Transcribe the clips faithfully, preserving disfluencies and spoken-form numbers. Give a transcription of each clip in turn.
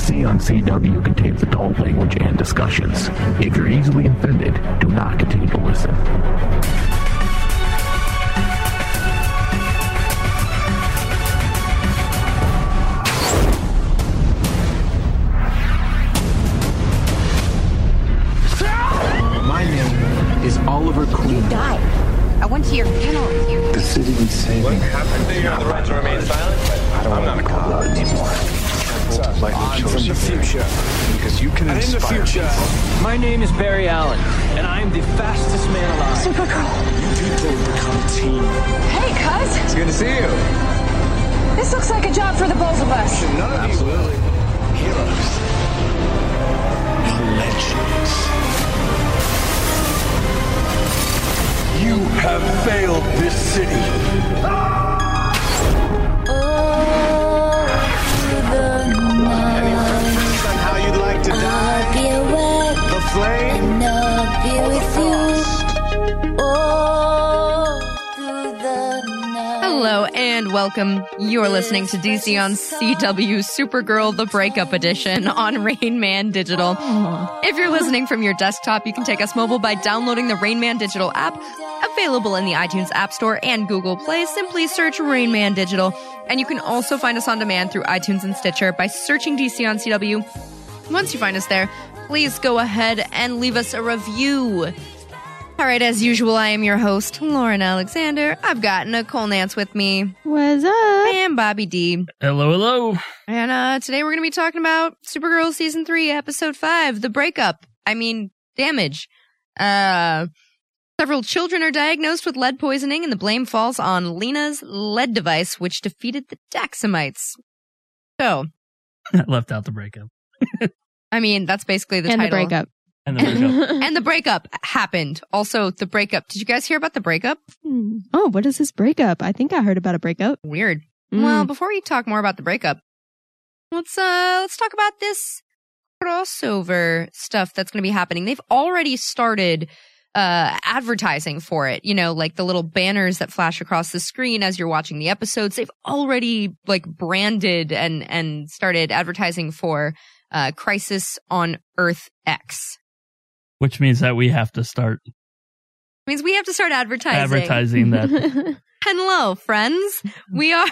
D C on C W contains adult language and discussions. If you're easily offended, do not continue to listen. My name is Oliver Queen. You died. I went to your funeral with you. The city needs saving. What happened to you? The right to remain silent? I don't I'm want not to a call cop out anymore. Like we chose from you, the Barry, future. because you can And in the inspire future, people. my name is Barry Allen, and I am the fastest man alive. Supergirl. You people become a team. Hey, cuz. It's good to see you. This looks like a job for the both of us. None of you heroes are legends. You have failed this city. Any preference on how you'd like to die? Be awake The flame? and I'll be with you all through the night. Hello and welcome. You're listening to D C on C W Supergirl The Breakup Edition on Rain Man Digital. If you're listening from your desktop, you can take us mobile by downloading the Rain Man Digital app, available in the iTunes App Store and Google Play. Simply search Rain Man Digital. And you can also find us on demand through iTunes and Stitcher by searching D C on C W. Once you find us there, please go ahead and leave us a review. All right, as usual, I am your host, Lauren Alexander. I've got Nicole Nance with me. What's up? And Bobby D. Hello, hello. And uh, today we're going to be talking about Supergirl Season three, Episode five, The Breakup. I mean, Damage. Uh, several children are diagnosed with lead poisoning, and the blame falls on Lena's lead device, which defeated the Daxamites. So, I left out the breakup. I mean, that's basically the and title. the breakup. And the breakup. And the breakup happened. Also, the breakup. Did you guys hear about the breakup? Oh, what is this breakup? I think I heard about a breakup. Weird. Mm. Well, before we talk more about the breakup, let's uh let's talk about this crossover stuff that's going to be happening. They've already started uh advertising for it. You know, like the little banners that flash across the screen as you're watching the episodes. They've already like branded and and started advertising for uh Crisis on Earth X. Which means that we have to start Means we have to start advertising. advertising that. Hello, friends. We are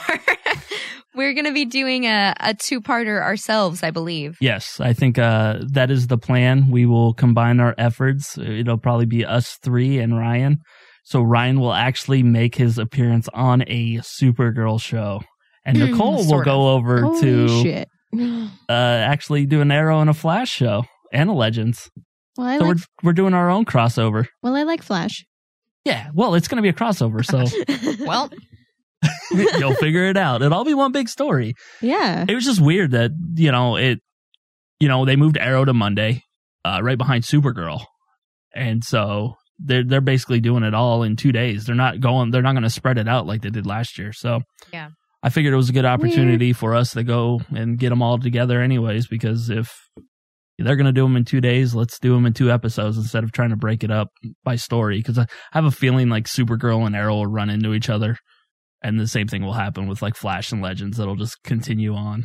we're going to be doing a, a two-parter ourselves, I believe. Yes, I think uh, that is the plan. We will combine our efforts. It'll probably be us three and Ryan. So Ryan will actually make his appearance on a Supergirl show. And Mm, Nicole will sort go over Holy to shit. uh, actually do an Arrow and a Flash show and a Legends. Well, I So like, we're we're doing our own crossover. well, I like Flash. Yeah, well, it's going to be a crossover, so Well, you'll figure it out. It'll all be one big story. Yeah. It was just weird that, you know, it, you know, they moved Arrow to Monday, uh, right behind Supergirl. And so they're, they're basically doing it all in two days. They're not going, they're not going to spread it out like they did last year. So yeah. I figured it was a good opportunity for us to go and get them all together anyways, because if they're going to do them in two days, let's do them in two episodes instead of trying to break it up by story. Because I have a feeling like Supergirl and Arrow will run into each other. And the same thing will happen with like Flash and Legends. It'll just continue on.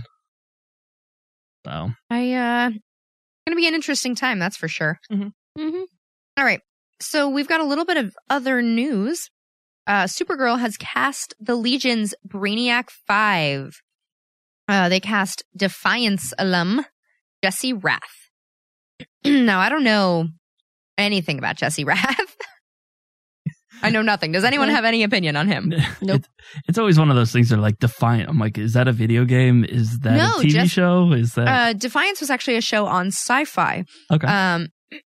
So I uh going to be an interesting time, that's for sure. Mm-hmm. Mm-hmm. All right. So we've got a little bit of other news. Uh Supergirl has cast the Legion's Brainiac five. Uh they cast Defiance alum Jesse Rath. Now, I don't know anything about Jesse Rath. I know nothing. Does anyone have any opinion on him? Nope. It's, it's always one of those things that are like Defiant. I'm like, is that a video game? Is that No, a T V just- show? Is that Uh, Defiance was actually a show on Sci-Fi. okay? Um,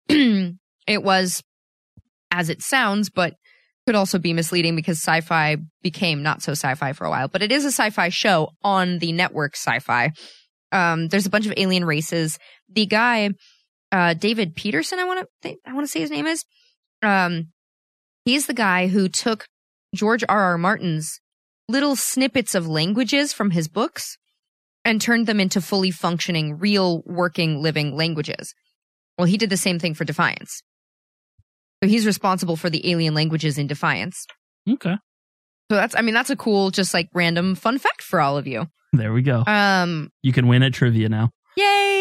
it was as it sounds, but could also be misleading because Sci-Fi became not so Sci-Fi for a while. But it is a Sci-Fi show on the network Sci-Fi. Um, there's a bunch of alien races. The guy, uh, David Peterson, I want to th- I want to say his name is. Um, he's the guy who took George R. R. Martin's little snippets of languages from his books and turned them into fully functioning, real, working, living languages. Well, he did the same thing for Defiance. So he's responsible for the alien languages in Defiance. Okay. So that's, I mean, that's a cool, just like random fun fact for all of you. There we go. Um, You can win at trivia now. yay!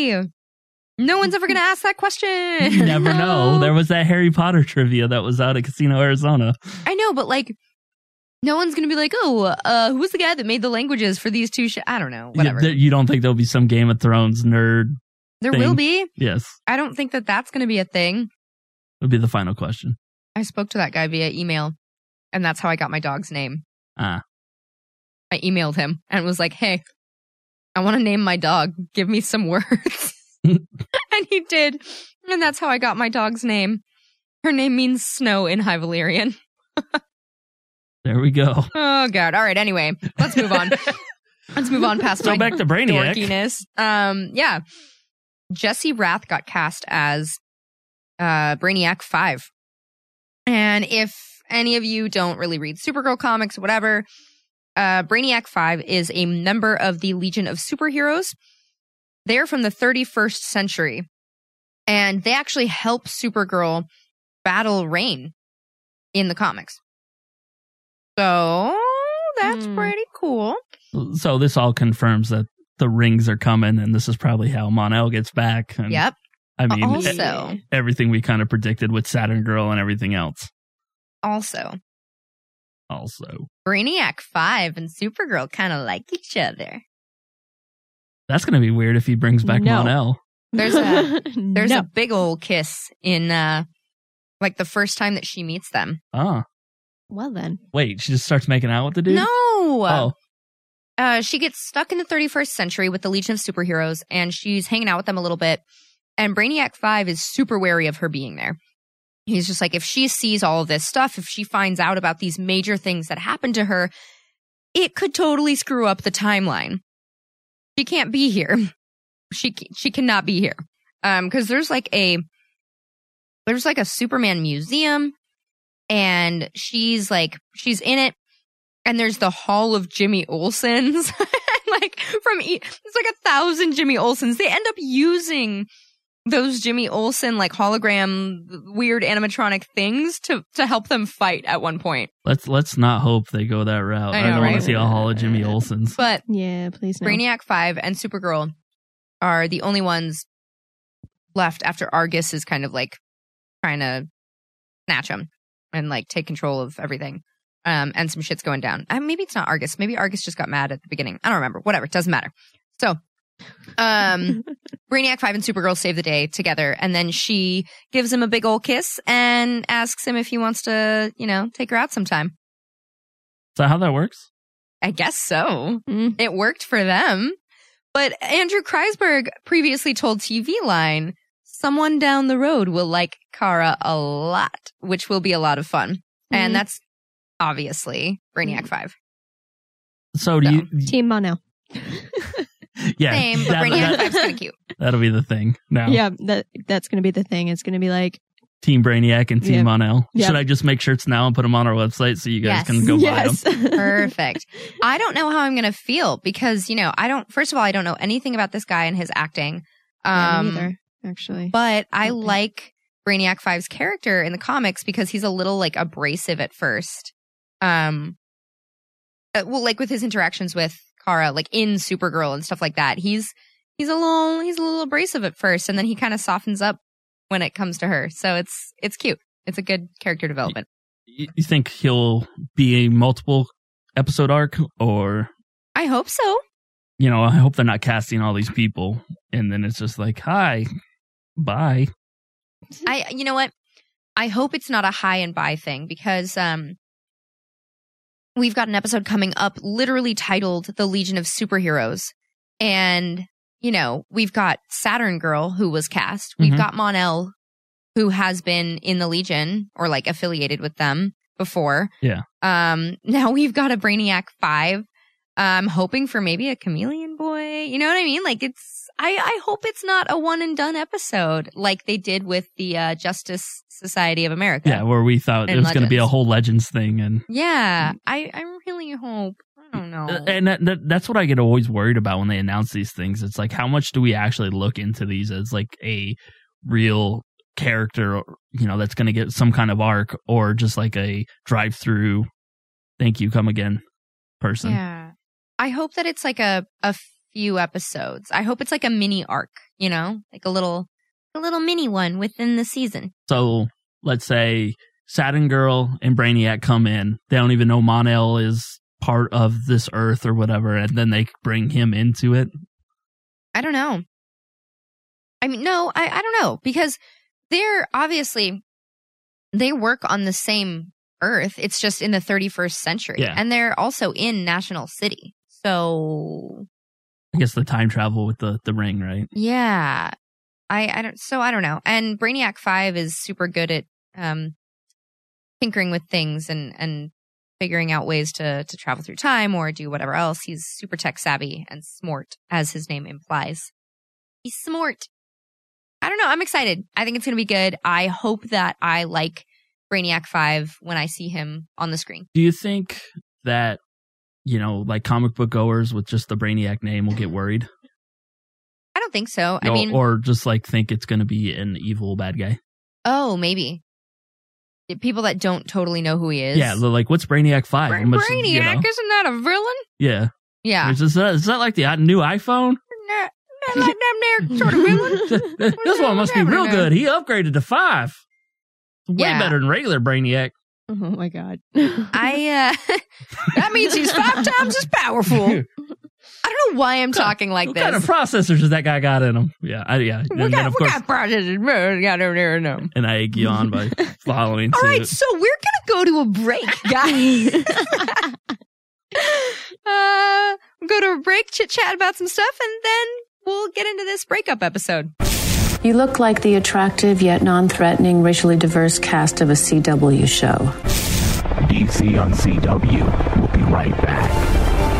Why? No one's ever going to ask that question. You never No. know. There was that Harry Potter trivia that was out at Casino Arizona. I know, but like, no one's going to be like, oh, uh, who's the guy that made the languages for these two? Sh-? I don't know. Whatever. You, you don't think there'll be some Game of Thrones nerd? There thing? will be. Yes. I don't think that that's going to be a thing. It'll be the final question. I spoke to that guy via email, and that's how I got my dog's name. Ah. I emailed him and was like, hey, I want to name my dog. Give me some words. And he did. And that's how I got my dog's name. Her name means snow in High Valyrian. There we go. Oh, God. All right. Anyway, let's move on. Let's move on past So my back to Brainiac. dorkiness. Um, yeah. Jesse Rath got cast as uh, Brainiac five. And if any of you don't really read Supergirl comics, whatever, uh, Brainiac five is a member of the Legion of Superheroes. They're from the thirty-first century. And they actually help Supergirl battle Reign in the comics. So that's Hmm. pretty cool. So this all confirms that the rings are coming, and this is probably how Mon-El gets back. And Yep. I mean, Also- e- everything we kind of predicted with Saturn Girl and everything else. Also, Also, Brainiac five and Supergirl kind of like each other. that's going to be weird if he brings back No. Mon-El. There's a there's no. a big old kiss in uh like the first time that she meets them. Ah, Well then. wait, she just starts making out with the dude? No. Oh, Uh, she gets stuck in the thirty-first century with the Legion of Superheroes, and she's hanging out with them a little bit. And Brainiac five is super wary of her being there. He's just like, if she sees all of this stuff, if she finds out about these major things that happened to her, it could totally screw up the timeline. She can't be here. She she cannot be here. Um, because there's like a there's like a Superman museum, and she's like she's in it. And there's the Hall of Jimmy Olsens. Like, from, e- it's like a thousand Jimmy Olsens. They end up using those Jimmy Olsen, like, hologram, weird animatronic things to, to help them fight at one point. let's let's not hope they go that route. I I, know, don't want right? to see a Hall of Jimmy Olsen's. But Yeah, please no. Brainiac five and Supergirl are the only ones left after Argus is kind of, like, trying to snatch them and, like, take control of everything. Um, and some shit's going down. Uh, maybe it's not Argus. Maybe Argus just got mad at the beginning. I don't remember. Whatever. It doesn't matter. So, um, Brainiac five and Supergirl save the day together. And then she gives him a big old kiss and asks him if he wants to, you know, take her out sometime. Is that how that works? I guess so. Mm. It worked for them. But Andrew Kreisberg previously told T V Line, someone down the road will like Kara a lot, which will be a lot of fun. And Mhm. that's obviously Brainiac five. So do So. you? Team Mon-El. Yeah, Same, but that- Brainiac that- five's kind of cute. that'll be the thing. Now, Yeah, that that's gonna be the thing. It's gonna be like Team Brainiac and Team Yeah. Mon-El. Yeah. Should I just make shirts now and put them on our website so you guys Yes. can go buy them? yes. Perfect. I don't know how I'm going to feel because, you know, I don't, first of all, I don't know anything about this guy and his acting. Yeah, Um, me neither, actually. But I Okay. like Brainiac five's character in the comics because he's a little like abrasive at first. Um, uh, well, like with his interactions with Kara, like in Supergirl and stuff like that, he's he's a little he's a little abrasive at first, and then he kind of softens up when it comes to her. So it's it's cute. It's a good character development. You you think he'll be a multiple episode arc, or I hope so. you know, I hope they're not casting all these people and then it's just like, hi, bye. I you know what? I hope it's not a high and buy thing because um we've got an episode coming up literally titled The Legion of Superheroes. And, you know, we've got Saturn Girl who was cast. We've Mhm. got Mon-El who has been in the Legion or like affiliated with them before. Yeah. Um now we've got a Brainiac five. I'm hoping for maybe a Chameleon Boy. You know what I mean? Like it's I, I hope it's not a one and done episode like they did with the uh, Justice Society of America. Yeah, where we thought it And was going to be a Legends. whole Legends thing. And Yeah, I, I really hope. I don't know. and that, that, that's what I get always worried about when they announce these things. It's like, how much do we actually look into these as like a real character, you know, that's going to get some kind of arc, or just like a drive through, thank you, come again person. Yeah. I hope that it's like a, a few episodes. I hope it's like a mini arc, you know, like a little, a little mini one within the season. So let's say Saturn Girl and Brainiac come in. They don't even know Mon-El is part of this Earth or whatever, and then they bring him into it. I don't know. I mean, no, I, I don't know, because they're obviously, they work on the same Earth. It's just in the thirty-first century. Yeah. And they're also in National City. So I guess the time travel with the, the ring, right? yeah, I, I don't, so I don't know. And Brainiac five is super good at, um, tinkering with things and, and figuring out ways to, to travel through time or do whatever else. He's super tech savvy and smart, as his name implies. He's smart. I don't know. I'm excited. I think it's going to be good. I hope that I like Brainiac five when I see him on the screen. Do you think that, you know, like comic book goers with just the Brainiac name will get worried? I don't think so. I or, mean, or just like think it's going to be an evil bad guy? oh, maybe. People that don't totally know who he is. Yeah, they're like, what's Brainiac five? Bra- And what's- Brainiac, you know? isn't that a villain? Yeah. Yeah. Is, that, is that like the new iPhone? Not, not like them there sort of villain. This one must be real good. He upgraded to five. Way Yeah. better than regular Brainiac. Oh my god. I, uh, that means he's five times as powerful. I don't know why I'm talking like what this. kind of processors does that guy got in him? Yeah, I, yeah. What And then, kind, of what course, kind of process? Yeah, no, no, no. and I egg you on by following All right, suit. so we're gonna go to a break, guys. uh, we'll go to a break, chit chat about some stuff, and then we'll get into this breakup episode. You look like the attractive yet non-threatening, racially diverse cast of a C W show. D C on C W. We'll be right back.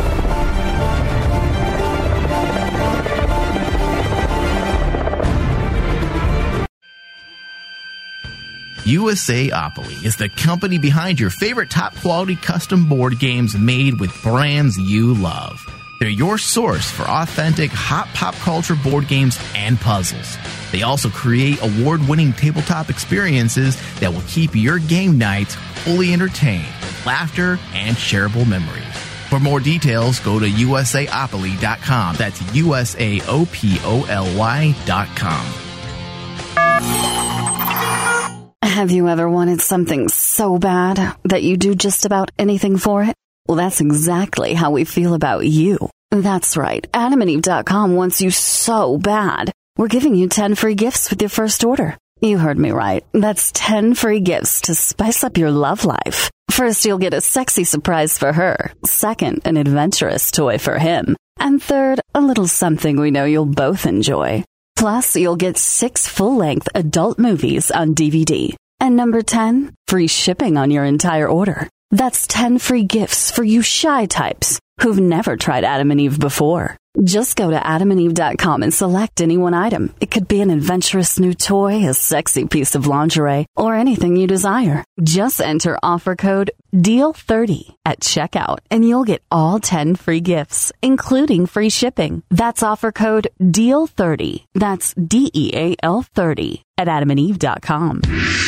USAopoly is the company behind your favorite top-quality custom board games made with brands you love. They're your source for authentic hot pop culture board games and puzzles. They also create award-winning tabletop experiences that will keep your game nights fully entertained with laughter and shareable memories. For more details, go to U S A opoly dot com. That's U S A O P O L Y dot com. Have you ever wanted something so bad that you do just about anything for it? Well, that's exactly how we feel about you. That's right. Adam and Eve dot com wants you so bad. We're giving you ten free gifts with your first order. You heard me right. That's ten free gifts to spice up your love life. First, you'll get a sexy surprise for her. Second, an adventurous toy for him. And third, a little something we know you'll both enjoy. Plus, you'll get six full-length adult movies on D V D. And number ten, free shipping on your entire order. That's ten free gifts for you shy types who've never tried Adam and Eve before. Just go to Adam and Eve dot com and select any one item. It could be an adventurous new toy, a sexy piece of lingerie, or anything you desire. Just enter offer code D E A L thirty at checkout and you'll get all ten free gifts, including free shipping. That's offer code D E A L thirty. That's D E A L thirty at Adam and Eve dot com.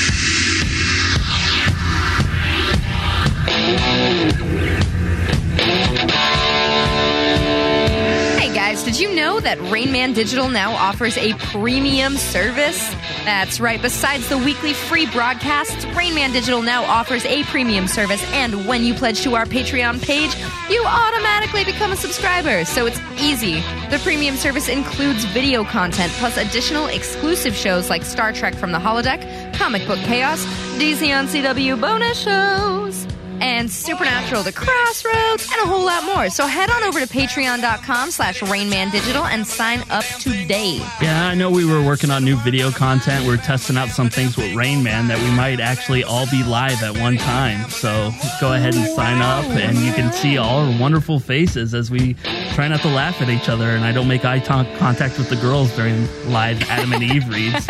Hey guys, did you know that Rain Man Digital now offers a premium service? That's right. Besides the weekly free broadcasts, Rain Man Digital now offers a premium service, and when you pledge to our Patreon page, you automatically become a subscriber. So it's easy. The premium service includes video content plus additional exclusive shows like Star Trek from the Holodeck, Comic Book Chaos, D C on C W bonus shows, and Supernatural The Crossroads, and a whole lot more. So head on over to patreon.com slash rainmandigital and sign up today. Yeah, I know we were working on new video content. We we're testing out some things with Rain Man that we might actually all be live at one time. So go ahead and sign up, and you can see all our wonderful faces as we try not to laugh at each other, and I don't make eye t- contact with the girls during live Adam and Eve reads.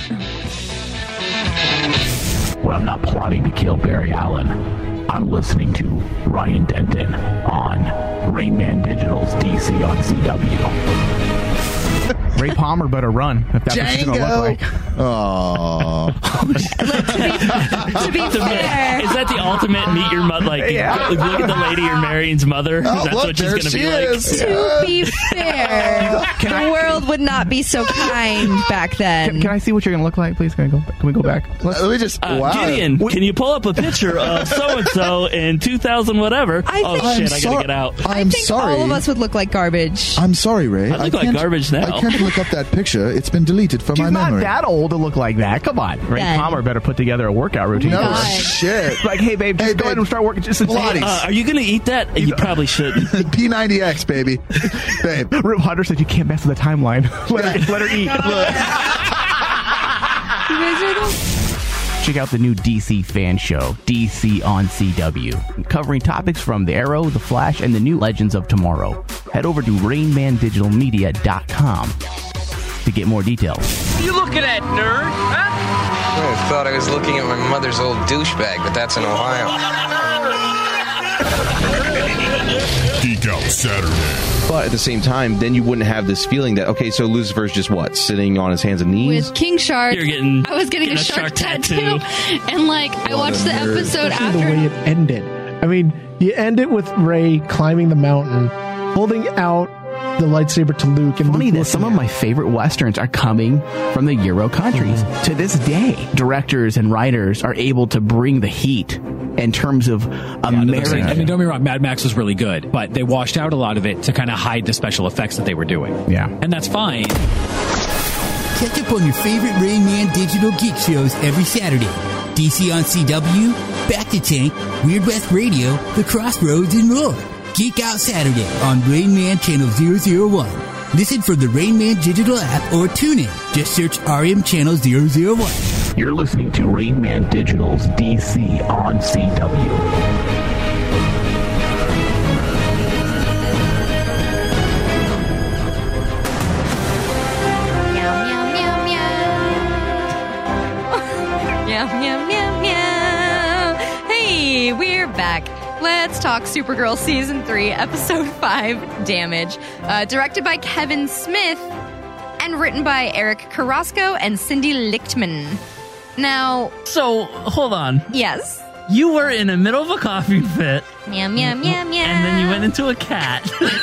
Well, I'm not plotting to kill Barry Allen. I'm listening to Ryan Denton on Rain Man Digital's D C on C W. Ray Palmer better run if that's what she's going to look like. Oh. To be fair, Is that the ultimate meet your mother? Like, Yeah. look at the lady you're marrying's mother. Oh, That's look, what she's there going to she be is. like. to be fair, the world would not be so kind back then. Can, can I see what you're going to look like, please? Can, I go, can we go back? Let's, Let me just. Uh, wow. Gideon, can you pull up a picture of so and so in two thousand whatever? I oh think- shit! I'm I gotta sorry. get out. I I'm think sorry. all of us would look like garbage. I'm sorry, Ray. I look like can't- garbage now. I can't look up that picture. It's been deleted from she's my not memory. that old to look like that. Come on. Ray Ben. Palmer better put together a workout routine. No God. shit. Like, hey, babe, just Hey, go ahead babe. and start working just in Pilates. Uh, are you gonna eat that? You probably shouldn't. P ninety X, baby. Babe. Rip Hunter said you can't mess with the timeline. let, her, let her eat. You guys are the Check out the new D C fan show, D C on C W, covering topics from The Arrow, The Flash, and the new Legends of Tomorrow. Head over to rain man digital media dot com to get more details. You looking at, nerd? Huh? I thought I was looking at my mother's old douchebag, but that's in Ohio. Geek Out Saturday. But at the same time, then you wouldn't have this feeling that, okay, so Lucifer's just what? Sitting on his hands and knees? With King Shark, You're getting- I was getting, getting a a shark, shark tattoo, tattoo. and like I watched the episode Especially the after. way it ended. I mean, you end it with Rey climbing the mountain, holding out the lightsaber to Luke, and Funny Luke that some of my favorite westerns are coming from the Euro countries. Mm-hmm. To this day, directors and writers are able to bring the heat in terms of American. I mean, don't be wrong, Mad Max was really good, but they washed out a lot of it to kind of hide the special effects that they were doing. Yeah. And that's fine. Catch up on your favorite Rain Man digital geek shows every Saturday. D C on C W, Back to Tank, Weird West Radio, The Crossroads, and more. Geek Out Saturday on Rain Man Channel zero zero one. Listen from the Rain Man digital app or tune in. Just search R M Channel zero zero one. You're listening to Rain Man Digital's D C on C W. meow meow meow meow. Meow meow meow meow. Hey, we're back. Let's talk Supergirl season three, episode five, Damage. Uh, directed by Kevin Smith and written by Eric Carrasco and Cindy Lichtman. Now, So hold on. yes. You were in the middle of a coughing fit. Meow meow meow meow. And then you went into a cat.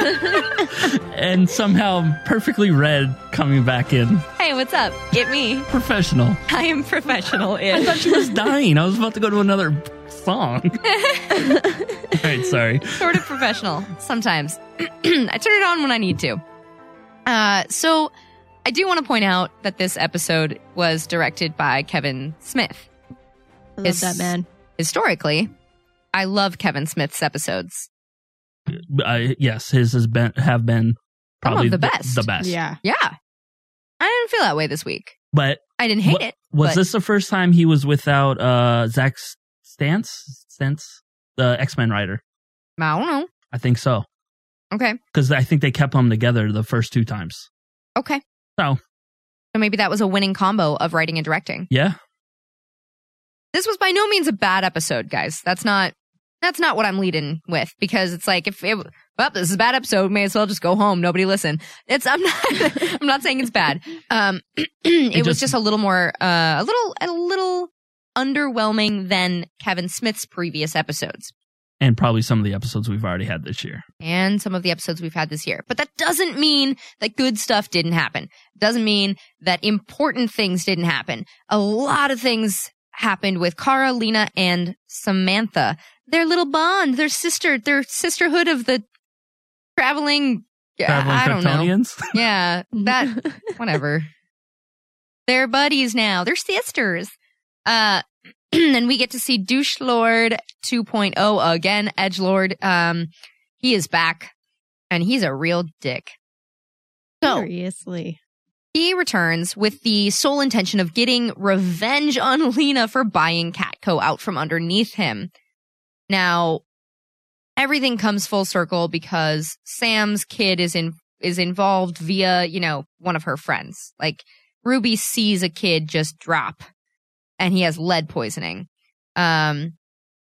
And somehow perfectly red coming back in. Hey, what's up? It me. Professional. I am professional. I thought she was dying. I was about to go to another song. All right, sorry. Sort of professional sometimes. I turn it on when I need to. Uh, so I do want to point out that this episode was directed by Kevin Smith. I love that man. Historically, I love Kevin Smith's episodes. Uh, yes, his has been have been Some probably of the best. The best. Yeah. Yeah. I didn't feel that way this week. But I didn't hate wa- it. Was but this the first time he was without uh, Zach Stantz? Stantz, the X-Men writer? I don't know. I think so. Okay. Because I think they kept them together the first two times. Okay. So. So maybe that was a winning combo of writing and directing. Yeah. This was by no means a bad episode, guys. That's not that's not what I'm leading with, because it's like, if it, well, this is a bad episode, may as well just go home. Nobody listen. It's I'm not I'm not saying it's bad. Um, it, It was just- just a little more uh, a little a little underwhelming than Kevin Smith's previous episodes. And probably some of the episodes we've already had this year. And some of the episodes we've had this year. But that doesn't mean that good stuff didn't happen. Doesn't mean that important things didn't happen. A lot of things happened with Kara, Lena, and Samantha. Their little bond, their sister, their sisterhood of the traveling, Traveling I don't know. Kryptonians? Yeah, that, whatever. They're buddies now. They're sisters. Uh, and we get to see Douche Lord two point oh again, Edgelord. Um, he is back, and he's a real dick. So, Seriously. he returns with the sole intention of getting revenge on Lena for buying Catco out from underneath him. Now, everything comes full circle because Sam's kid is in is involved via, you know, one of her friends. Like, Ruby sees a kid just drop, and he has lead poisoning. Um,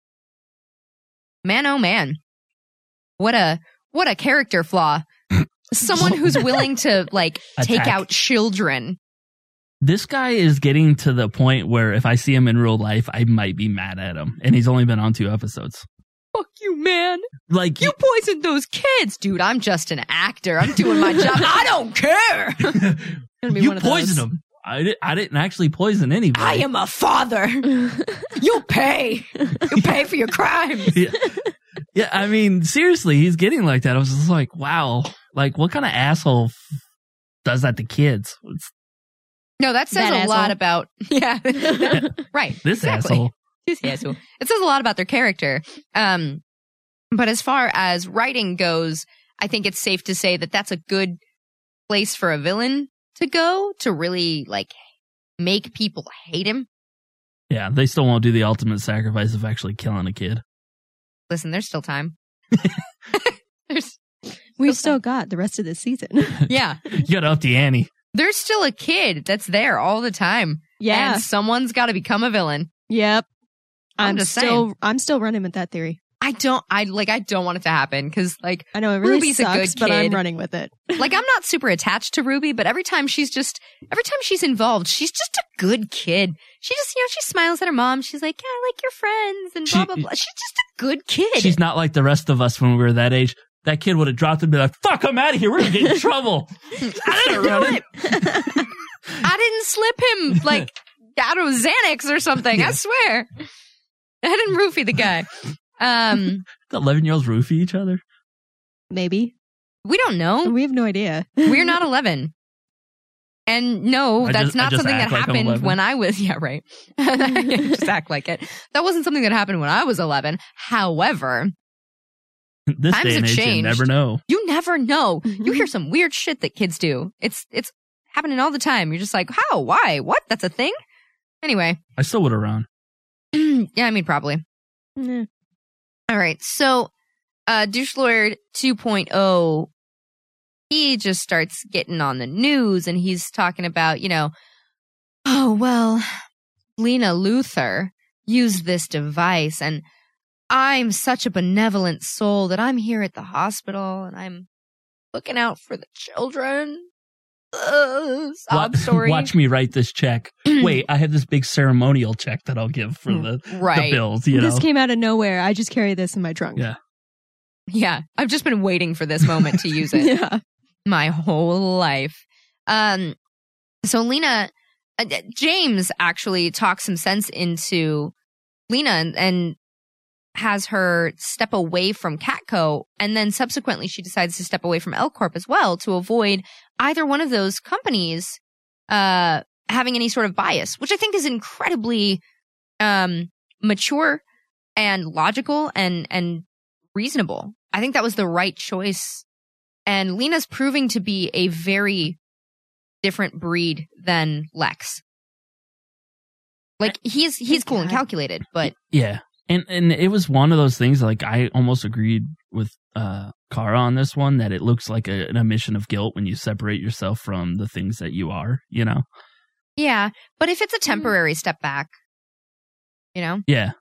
man, oh man, what a what a character flaw. Someone who's willing to like take Attack. out children. This guy is getting to the point where if I see him in real life, I might be mad at him. And he's only been on two episodes. Fuck you, man. Like you poisoned those kids. Dude, I'm just an actor. I'm doing my job. I don't care. Gonna be You one of poisoned those. him. I, di- I didn't actually poison anybody. I am a father. You'll pay. You'll pay for your crimes. Yeah. Yeah, I mean, seriously, he's getting like that. I was just like, wow. Like, what kind of asshole f- does that to kids? It's No, that says That a lot asshole. about yeah, right. this exactly. asshole. This asshole. It says a lot about their character. Um, but as far as writing goes, I think it's safe to say that that's a good place for a villain to go to really like make people hate him. Yeah, they still won't do the ultimate sacrifice of actually killing a kid. Listen, there's still time. there's We've still got the rest of this season. yeah, You gotta up the ante. there's still a kid that's there all the time. Yeah. and someone's got to become a villain. Yep. I'm I'm, just still saying. I'm still running with that theory. I don't. I like. I don't want it to happen because like I know it really Ruby's sucks, a good kid. but I'm running with it. Like I'm not super attached to Ruby, but every time she's just every time she's involved, she's just a good kid. She just you know she smiles at her mom. She's like, yeah, I like your friends and blah She- blah blah. She's just a good kid. She's not like the rest of us when we were that age. That kid would have dropped and been like, fuck, I'm out of here. We're going to get in trouble. I didn't do it. I didn't slip him like out of Xanax or something. Yeah. I swear. I didn't roofie the guy. Um, The eleven-year-olds roofie each other. Maybe. we don't know. We have no idea. We're not eleven. And no, I that's just- I not just something that act like I'm happened eleven. when I was, yeah, right. Just act like it. That wasn't something that happened when I was eleven. However, This Times day and have age, you changed. never know. you never know. You hear some weird shit that kids do. It's, it's happening all the time. You're just like, how? Why? What? That's a thing? Anyway. I still would have run. Yeah, I mean, probably. Yeah. All right. So, uh, Douche Lord two point oh, he just starts getting on the news and he's talking about, you know, oh, well, Lena Luthor used this device and I'm such a benevolent soul that I'm here at the hospital and I'm looking out for the children. Uh, sob Wa- story. Watch me write this check. Wait, I have this big ceremonial check that I'll give for the, Right. the bills, you This know? came out of nowhere. I just carry this in my trunk. Yeah. Yeah, I've just been waiting for this moment to use it. Yeah. My whole life. Um, so Lena, uh, James actually talks some sense into Lena and, and has her step away from Catco, and then subsequently she decides to step away from L Corp as well to avoid either one of those companies uh, having any sort of bias, which I think is incredibly um, mature and logical and and reasonable. I think that was the right choice. And Lena's proving to be a very different breed than Lex. Like he's he's cool and calculated, but Yeah. And and it was one of those things, like, I almost agreed with uh, Kara on this one, that it looks like a, an admission of guilt when you separate yourself from the things that you are, you know? yeah. But if it's a temporary step back, you know, Yeah.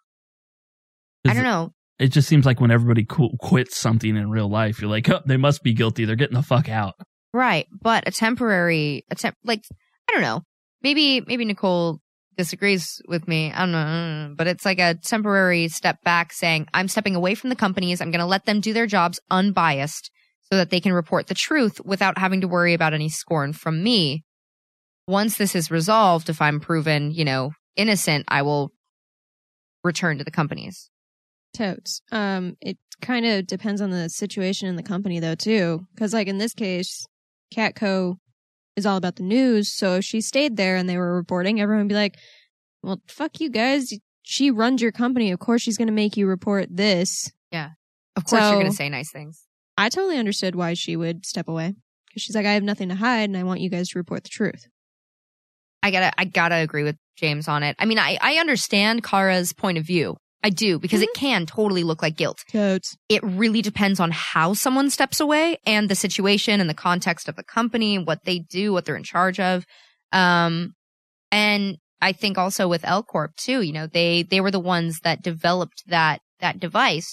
I don't know. It just seems like when everybody qu- quits something in real life, you're like, oh, they must be guilty. They're getting the fuck out. Right. But a temporary, a temp, like, I don't know. Maybe, maybe Nicole disagrees with me. I don't know. I don't know. But it's like a temporary step back saying, I'm stepping away from the companies. I'm going to let them do their jobs unbiased so that they can report the truth without having to worry about any scorn from me. Once this is resolved, if I'm proven, you know, innocent, I will return to the companies. Totes. Um, it kind of depends on the situation in the company, though, too. Because, like, in this case, Catco is all about the news. So if she stayed there and they were reporting, everyone would be like, well, fuck you guys. She runs your company. Of course she's going to make you report this. Yeah. Of course So- you're going to say nice things. I totally understood why she would step away. Because she's like, I have nothing to hide and I want you guys to report the truth. I gotta, I gotta agree with James on it. I mean, I, I understand Kara's point of view. I do, because it can totally look like guilt. Totes. It really depends on how someone steps away and the situation and the context of the company, what they do, what they're in charge of. Um, and I think also with L Corp too, you know, they, they were the ones that developed that, that device.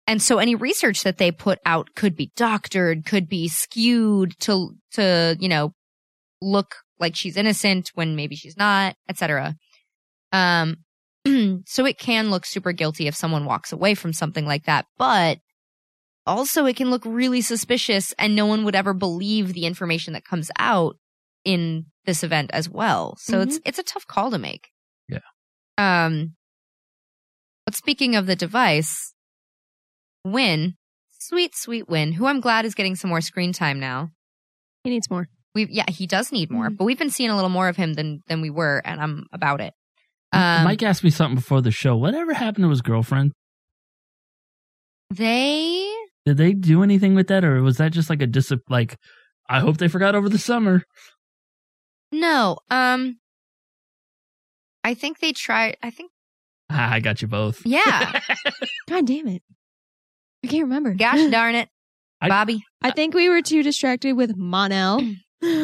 And so any research that they put out could be doctored, could be skewed to, to, you know, look like she's innocent when maybe she's not, et cetera. Um, so it can look super guilty if someone walks away from something like that, but also it can look really suspicious and no one would ever believe the information that comes out in this event as well. So mm-hmm. it's, it's a tough call to make. Yeah. Um, but speaking of the device, Win, sweet, sweet Win, who I'm glad is getting some more screen time now. He needs more. We've, yeah, he does need more, Mm-hmm. but we've been seeing a little more of him than, than we were, and I'm about it. Um, Mike asked me something before the show. Whatever happened to his girlfriend? They Did they do anything with that, or was that just like a dis? Like, I hope they forgot over the summer. no, um, I think they tried. I think, Ah, I got you both. yeah. God damn it. I can't remember. Gosh darn it, I- Bobby. I think we were too distracted with Monel.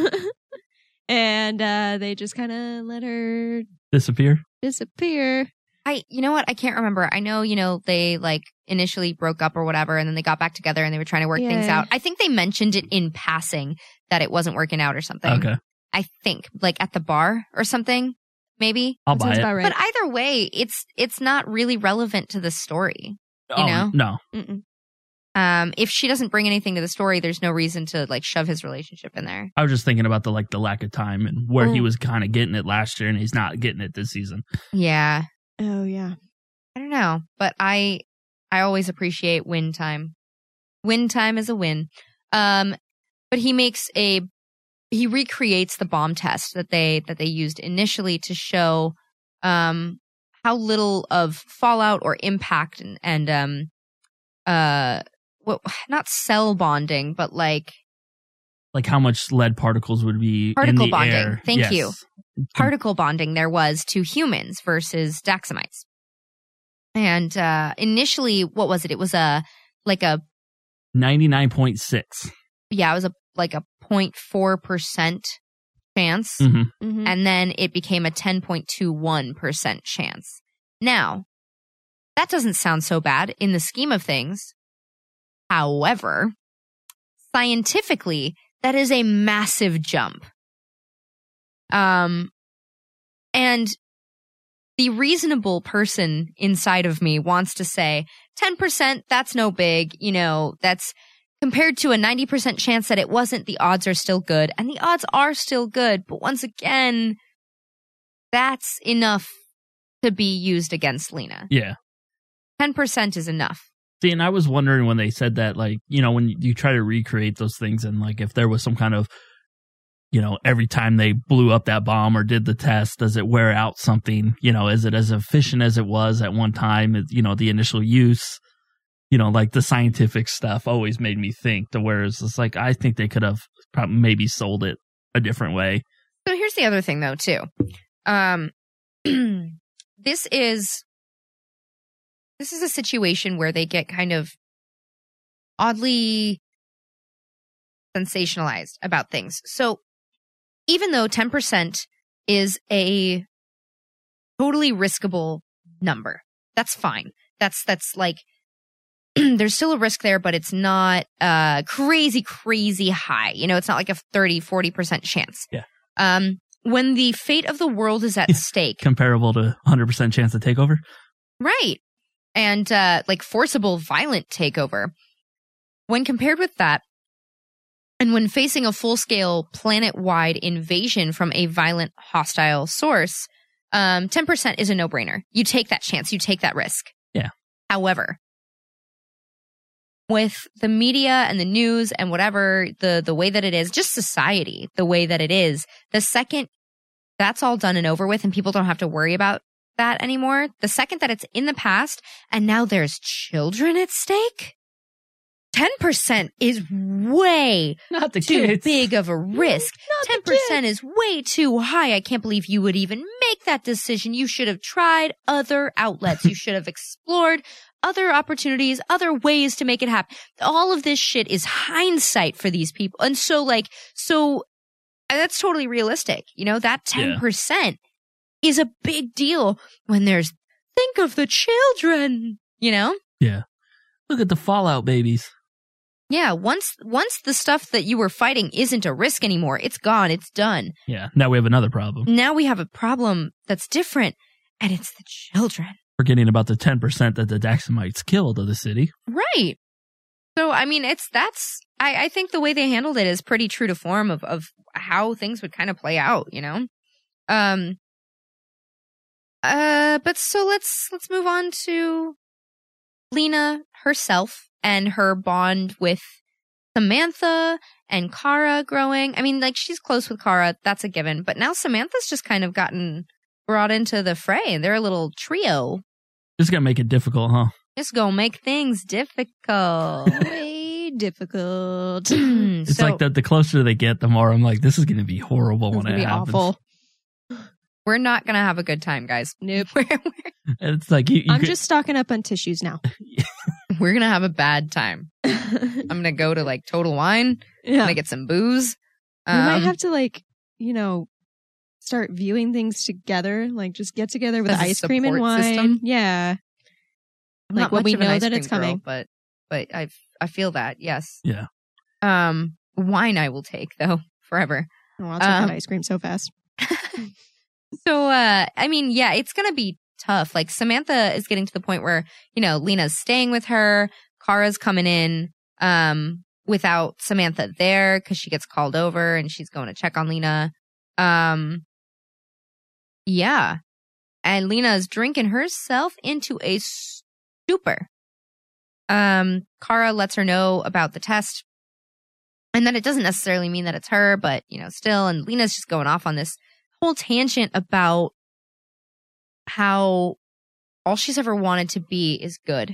And uh, they just kind of let her Disappear. disappear. I, you know what? I can't remember. I know, you know, they like initially broke up or whatever, and then they got back together and they were trying to work things Yeah. out. I think they mentioned it in passing that it wasn't working out or something. Okay. I think like at the bar or something, maybe. I'll That buy sounds it. about right. But either way, it's it's not really relevant to the story. You Oh, know? No. Mm-mm. Um, if she doesn't bring anything to the story, there's no reason to like shove his relationship in there. I was just thinking about the like the lack of time and where he Oh. was kind of getting it last year, and he's not getting it this season. Yeah, Oh, yeah. I don't know, but I I always appreciate win time. Win time is a win. Um, but he makes a he recreates the bomb test that they that they used initially to show um how little of fallout or impact and, and um uh well not cell bonding but like Like how much lead particles would be particle in the bonding. air. Thank Yes. you. Particle bonding there was to humans versus Daxamites. And uh initially, what was it? It was a like a ninety-nine point six. yeah, it was a like a zero point four percent chance, Mhm. Mhm. and then it became a ten point two one percent chance. Now, that doesn't sound so bad in the scheme of things. However, scientifically, that is a massive jump. Um, and the reasonable person inside of me wants to say ten percent, that's no big, you know, that's compared to a ninety percent chance that it wasn't, the odds are still good. And the odds are still good. But once again, that's enough to be used against Lena. Yeah. ten percent is enough. See, and I was wondering when they said that, like, you know, when you try to recreate those things and like if there was some kind of, you know, every time they blew up that bomb or did the test, does it wear out something? You know, is it as efficient as it was at one time? You know, the initial use, you know, like the scientific stuff always made me think to whereas it's like, I think they could have probably maybe sold it a different way. So here's the other thing though, too. Um, this is, this is a situation where they get kind of oddly sensationalized about things. So even though ten percent is a totally riskable number, that's fine. That's, that's like, there's still a risk there, but it's not uh crazy, crazy high. You know, it's not like a thirty, forty percent chance. Yeah. Um, when the fate of the world is at stake. Comparable to one hundred percent chance of takeover. Right. And uh like forcible, violent takeover. When compared with that, and when facing a full-scale planet-wide invasion from a violent, hostile source, um, ten percent is a no-brainer. You take that chance. You take that risk. Yeah. However, with the media and the news and whatever, the, the way that it is, just society, the way that it is, the second that's all done and over with and people don't have to worry about that anymore, the second that it's in the past and now there's children at stake, ten percent is way Not the too kids. big of a risk. ten percent is way too high. I can't believe you would even make that decision. You should have tried other outlets. You should have explored other opportunities, other ways to make it happen. All of this shit is hindsight for these people. And so like, so and that's totally realistic. You know, that ten percent yeah. is a big deal when there's, think of the children, you know? Yeah. Look at the Fallout babies. Yeah, once once the stuff that you were fighting isn't a risk anymore, it's gone, it's done. Yeah, now we have another problem. Now we have a problem that's different, and it's the children. Forgetting about the ten percent that the Daxamites killed of the city. Right. So, I mean, it's that's, I, I think the way they handled it is pretty true to form of, of how things would kind of play out, you know? Um, uh, but so let's, let's move on to Lena herself and her bond with Samantha and Kara growing. I mean, like, she's close with Kara, that's a given, but now Samantha's just kind of gotten brought into the fray. They're a little trio. This is going to make it difficult, huh? It's gonna make things difficult. Way difficult. It's So- like the, the closer they get, the more I'm like, this is going to be horrible when It's gonna it be happens. awful. We're not gonna have a good time, guys. Nope. It's like you, you I'm could- just stocking up on tissues now. We're gonna have a bad time. I'm gonna go to like Total Wine. I'm Yeah. gonna get some booze. We might Um, have to, like, you know, start viewing things together. Like, just get together with As a ice cream and support wine. system? Yeah. I'm Like, not when much we of an know ice that cream it's coming. girl, but but I I feel that, yes. Yeah. Um, wine I will take though forever. Oh, I'll take Um, that ice cream so fast. So, uh, I mean, yeah, it's going to be tough. Like, Samantha is getting to the point where, you know, Lena's staying with her. Kara's coming in, um, without Samantha there because she gets called over and she's going to check on Lena. Um, yeah. And Lena is drinking herself into a stupor. Um, Kara lets her know about the test. And then it doesn't necessarily mean that it's her, but, you know, still. And Lena's just going off on this whole tangent about how all she's ever wanted to be is good.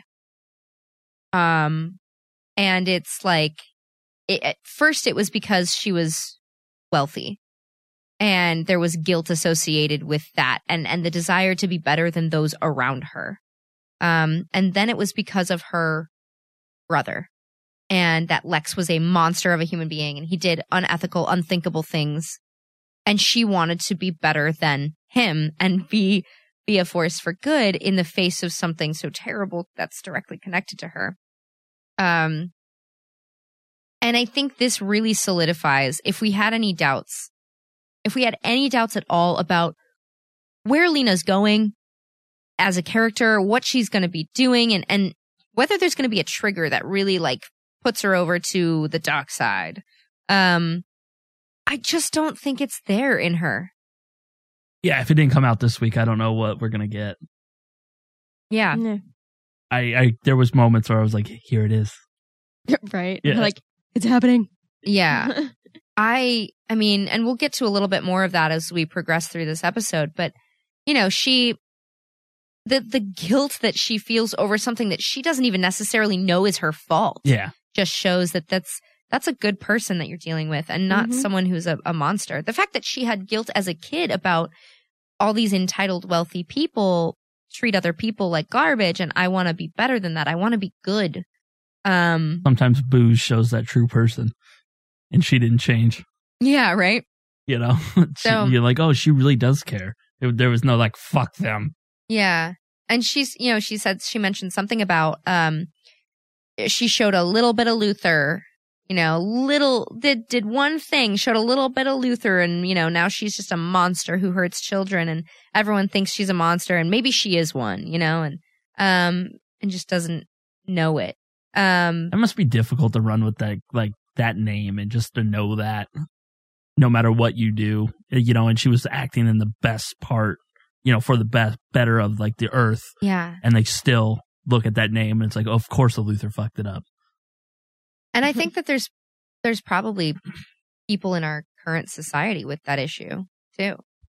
Um, and it's like, it, at first it was because she was wealthy and there was guilt associated with that and, and the desire to be better than those around her. Um, and then it was because of her brother and that Lex was a monster of a human being and he did unethical, unthinkable things. And she wanted to be better than him and be be a force for good in the face of something so terrible that's directly connected to her. Um, and I think this really solidifies, if we had any doubts, if we had any doubts at all about where Lena's going as a character, what she's going to be doing, and, and whether there's going to be a trigger that really like puts her over to the dark side. Um, I just don't think it's there in her. Yeah, if it didn't come out this week, I don't know what we're gonna get. Yeah. I, I there was moments where I was like, here it is. Right. Yeah. Like, it's happening. Yeah. I I mean, and we'll get to a little bit more of that as we progress through this episode, but you know, she the the guilt that she feels over something that she doesn't even necessarily know is her fault. Yeah. Just shows that that's that's a good person that you're dealing with and not Mhm. someone who's a, a monster. The fact that she had guilt as a kid about all these entitled wealthy people treat other people like garbage and I want to be better than that. I want to be good. Um Sometimes booze shows that true person, and she didn't change. yeah, right? You know, She- So- you're like, oh, she really does care. It, there was no like, fuck them. Yeah. And she's, you know, she said, she mentioned something about, um, she showed a little bit of Luther, you know, little, did, did one thing, showed a little bit of Luther and, you know, now she's just a monster who hurts children and everyone thinks she's a monster and maybe she is one, you know, and, um, and just doesn't know it. Um, It must be difficult to run with that, like that name, and just to know that no matter what you do, you know, and she was acting in the best part, you know, for the best, better of like the earth. Yeah. And they still look at that name and it's like, oh, of course the Luther fucked it up. and I think that there's, there's probably people in our current society with that issue too.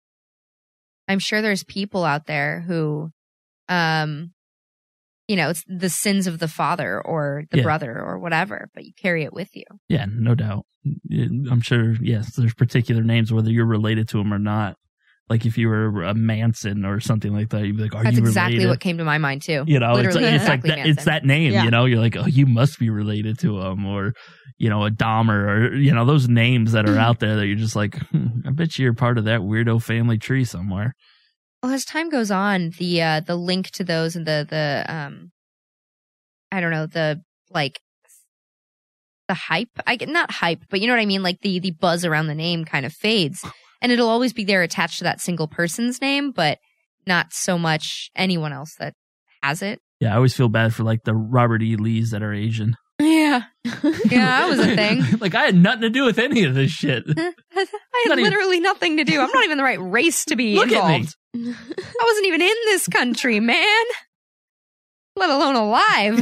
I'm sure there's people out there who, um, you know, it's the sins of the father or the Yeah. brother or whatever, but you carry it with you. Yeah, no doubt. I'm sure, yes, there's particular names, whether you're related to them or not. Like if you were a Manson or something like that, you'd be like, are That's you exactly related? what came to my mind too. You know, it's, Literally, it's exactly like that, it's Manson. that name, Yeah. you know, you're like, oh, you must be related to him, or, you know, a Dahmer, or, you know, those names that are out there that you're just like, hmm, I bet you're part of that weirdo family tree somewhere. Well, as time goes on, the uh, the link to those and the the um, I don't know, the like the hype. I get not hype, but you know what I mean? Like the the buzz around the name kind of fades. And it'll always be there attached to that single person's name, but not so much anyone else that has it. Yeah, I always feel bad for like the Robert E. Lees that are Asian. Yeah. Yeah, that was a thing. Like, I had nothing to do with any of this shit. I had Not even- literally nothing to do. I'm not even the right race to be Look at me. involved. I wasn't even in this country, man. Let alone alive.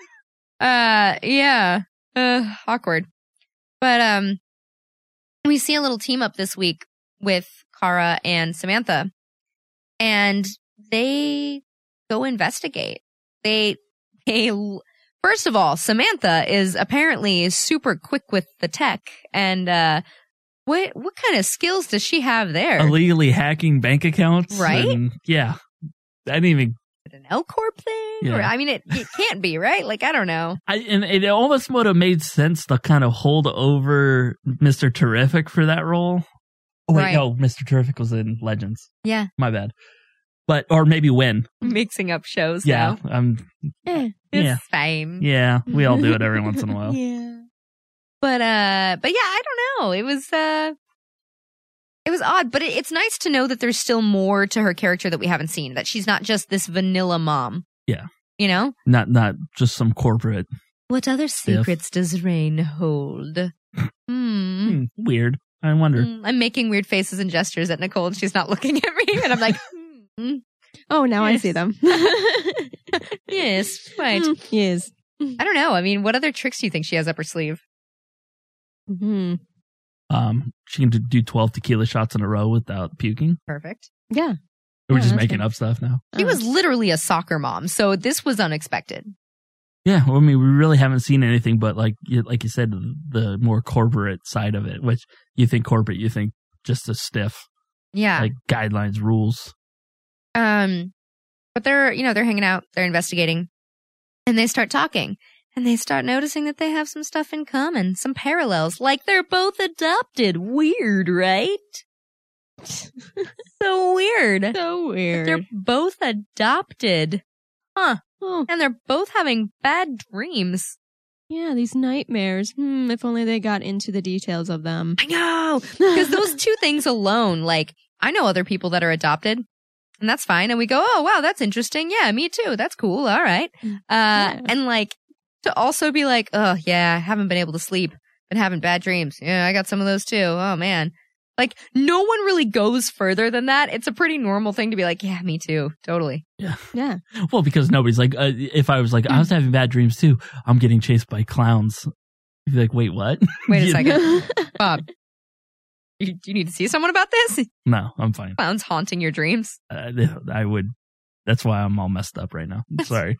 uh, yeah. Uh, awkward. But um, we see a little team up this week with Kara and Samantha, and they go investigate. They, they. First of all, Samantha is apparently super quick with the tech, and uh, what what kind of skills does she have there? Illegally hacking bank accounts. Right? And, yeah. I didn't even. An L Corp thing? Yeah. Or, I mean, it, it can't be, right? Like, I don't know. I, and it almost would have made sense to kind of hold over Mister Terrific for that role. Oh, wait, Right. no, Mister Terrific was in Legends. Yeah. My bad. But, or maybe Win. Mixing up shows Yeah. now. Um, Eh, it's yeah. fine. Yeah. We all do it every once in a while. Yeah. But, uh, but yeah, I don't know. It was, uh, it was odd, but it, it's nice to know that there's still more to her character that we haven't seen, that she's not just this vanilla mom, Yeah. you know? Not, not just some corporate. What other secrets does Rain hold? Hmm. Hmm, weird. I wonder. Mm, I'm making weird faces and gestures at Nicole, and she's not looking at me, and I'm like, hmm. Oh, now I Yes. see them. Yes, right. Yes. I don't know. I mean, what other tricks do you think she has up her sleeve? Hmm. Um, she can do twelve tequila shots in a row without puking. Perfect. Yeah. We're Yeah, just that's making good. up stuff now. She was literally a soccer mom, so this was unexpected. Yeah, well, I mean, we really haven't seen anything but like, you- like you said, the more corporate side of it. Which you think corporate, you think just a stiff, Yeah. like guidelines, rules. Um, but they're, you know, they're hanging out, they're investigating, and they start talking, and they start noticing that they have some stuff in common, some parallels, like they're both adopted. Weird, right? So weird. So weird. They're both adopted. Huh. Oh. And they're both having bad dreams. Yeah, these nightmares. Hmm, if only they got into the details of them. I know. Because those two things alone, like, I know other people that are adopted, and that's fine. And we go, oh, wow, that's interesting. Yeah, me too. That's cool. All right. Uh, and like, to also be like, oh, yeah, I haven't been able to sleep. Been having bad dreams. Yeah, I got some of those too. Oh, man. Like, no one really goes further than that. It's a pretty normal thing to be like, yeah, me too. Totally. Yeah. Yeah. Well, because nobody's like, uh, if I was like, I was having bad dreams too, I'm getting chased by clowns. You'd be like, wait, what? Wait a You- second. Bob, you, do you need to see someone about this? No, I'm fine. Clowns haunting your dreams. Uh, I would. That's why I'm all messed up right now. I'm sorry.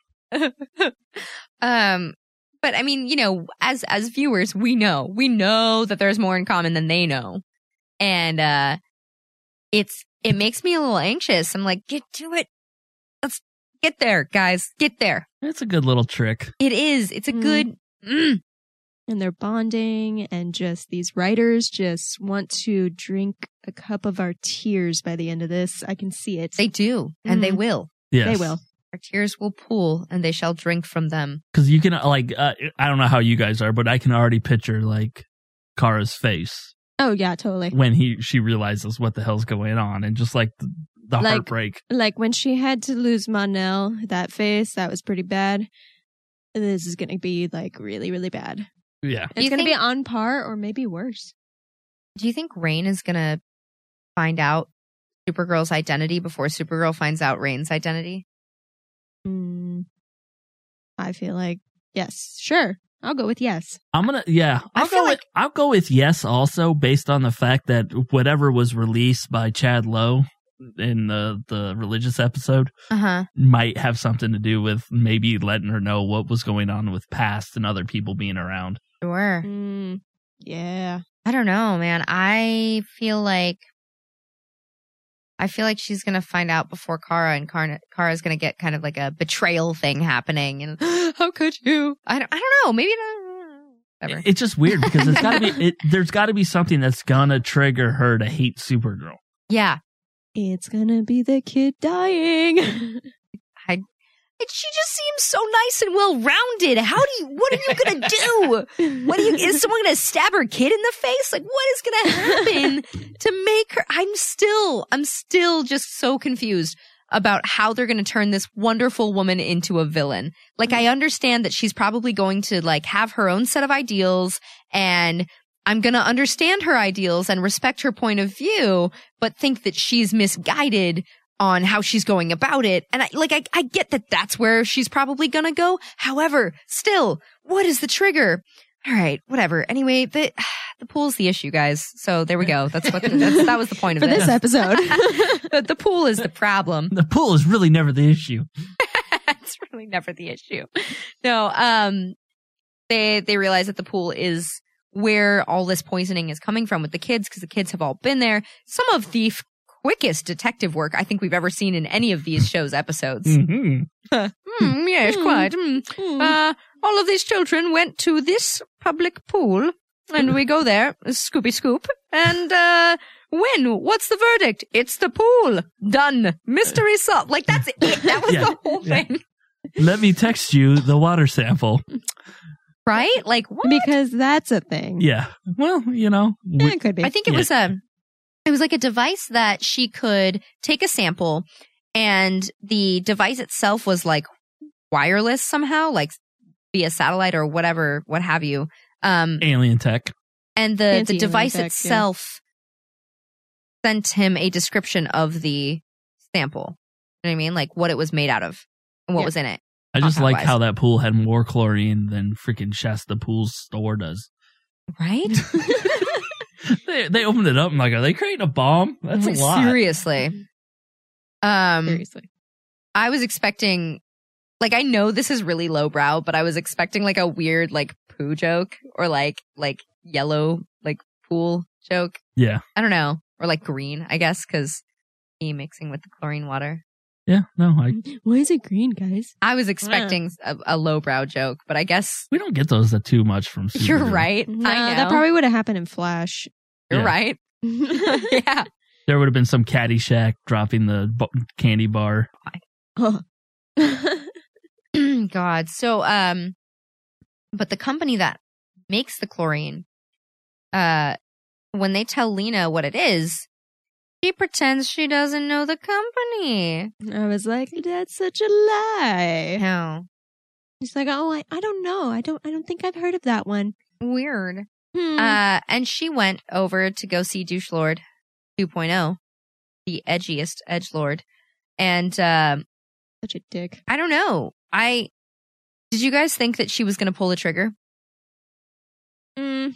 um, but I mean, you know, as as viewers, we know we know that there's more in common than they know, and uh, it's it makes me a little anxious. I'm like, get to it. Let's get there, guys. Get there. That's a good little trick. It is. It's a good. Mm. And they're bonding, and just these writers just want to drink a cup of our tears by the end of this. I can see it. They do, and they Mhm. will. Yes. They will. Our tears will pool, and they shall drink from them. Because you can, like, uh, I don't know how you guys are, but I can already picture, like, Kara's face Oh yeah, totally. when he she realizes what the hell's going on, and just like the, the Like- heartbreak. Like when she had to lose Monel, that face, that was pretty bad. This is going to be like really, really bad. Yeah. Do you It's going to be think- on par or maybe worse. Do you think Rain is gonna find out Supergirl's identity before Supergirl finds out Rain's identity? Mm, I feel like, yes, sure. I'll go with yes. I'm gonna, yeah, I'll go with, I'll go with yes also, based on the fact that whatever was released by Chad Lowe in the, the religious episode Uh huh. might have something to do with maybe letting her know what was going on with past and other people being around. Sure. Mm, yeah. I don't know, man. I feel like I feel like she's gonna find out before Kara, and Kara Kara's gonna get kind of like a betrayal thing happening. And how could you? I don't. I don't know. Maybe not. Whatever. It's just weird because it's gotta be, it, there's gotta be something that's gonna trigger her to hate Supergirl. Yeah. It's going to be the kid dying. I She just seems so nice and well-rounded. How do you, what are you going to do? What are you, is someone going to stab her kid in the face? Like, what is going to happen to make her, I'm still, I'm still just so confused about how they're going to turn this wonderful woman into a villain. Like, I understand that she's probably going to, like, have her own set of ideals, and I'm going to understand her ideals and respect her point of view, but think that she's misguided on how she's going about it. And I, like, I, I get that that's where she's probably gonna go. However, still, what is the trigger? All right, whatever. Anyway, the, the pool's the issue, guys. So there we go. That's what, that's, that was the point of For it. this episode. the, the pool is the problem. The pool is really never the issue. It's really never the issue. No, um, they, they realize that the pool is where all this poisoning is coming from with the kids, because the kids have all been there. Some of the f- quickest detective work I think we've ever seen in any of these shows episodes. Mm-hmm. mm, yes, quite. Mm. Uh, all of these children went to this public pool, and we go there, scoopy scoop, and uh, when? What's the verdict? It's the pool. Done. Mystery solved. Like, that's it. That was Yeah, the whole yeah. thing. Let me text you the water sample. Right? Like, what? Because that's a thing. Yeah. Well, you know. Yeah, we- it could be. I think it Yeah. was a, it was like a device that she could take a sample, and the device itself was like wireless somehow, like via satellite or whatever, what have you. Um, Alien tech. and the, Fancy the alien device tech, yeah. itself sent him a description of the sample. You know what I mean? Like what it was made out of and what Yeah. was in it. I just like compound-wise. how that pool had more chlorine than freaking Shasta Pool's store does. Right? They they opened it up and like, are they creating a bomb? That's a lot. Seriously. Um, Seriously. I was expecting, like, I know this is really lowbrow, but I was expecting like a weird like poo joke or like like yellow like pool joke. Yeah. I don't know, or like green, I guess, because he mixing with the chlorine water. Yeah. No, I Why is it green, guys? I was expecting a, a lowbrow joke, but I guess we don't get those that too much from. you're Supergirl. right. No, I know that probably would have happened in Flash. you're Yeah. right. Yeah. There would have been some Caddyshack dropping the bu- candy bar. Oh. God. So, um, but the company that makes the chlorine, uh, when they tell Lena what it is, she pretends she doesn't know the company. I was like, that's such a lie. How She's like, oh, I, I don't know. I don't I don't think I've heard of that one. weird. Hmm. Uh, and she went over to go see Douche Lord two point oh, the edgiest edgelord. And, um, Such a dick. I don't know. I, did you guys think that she was going to pull the trigger? Mm.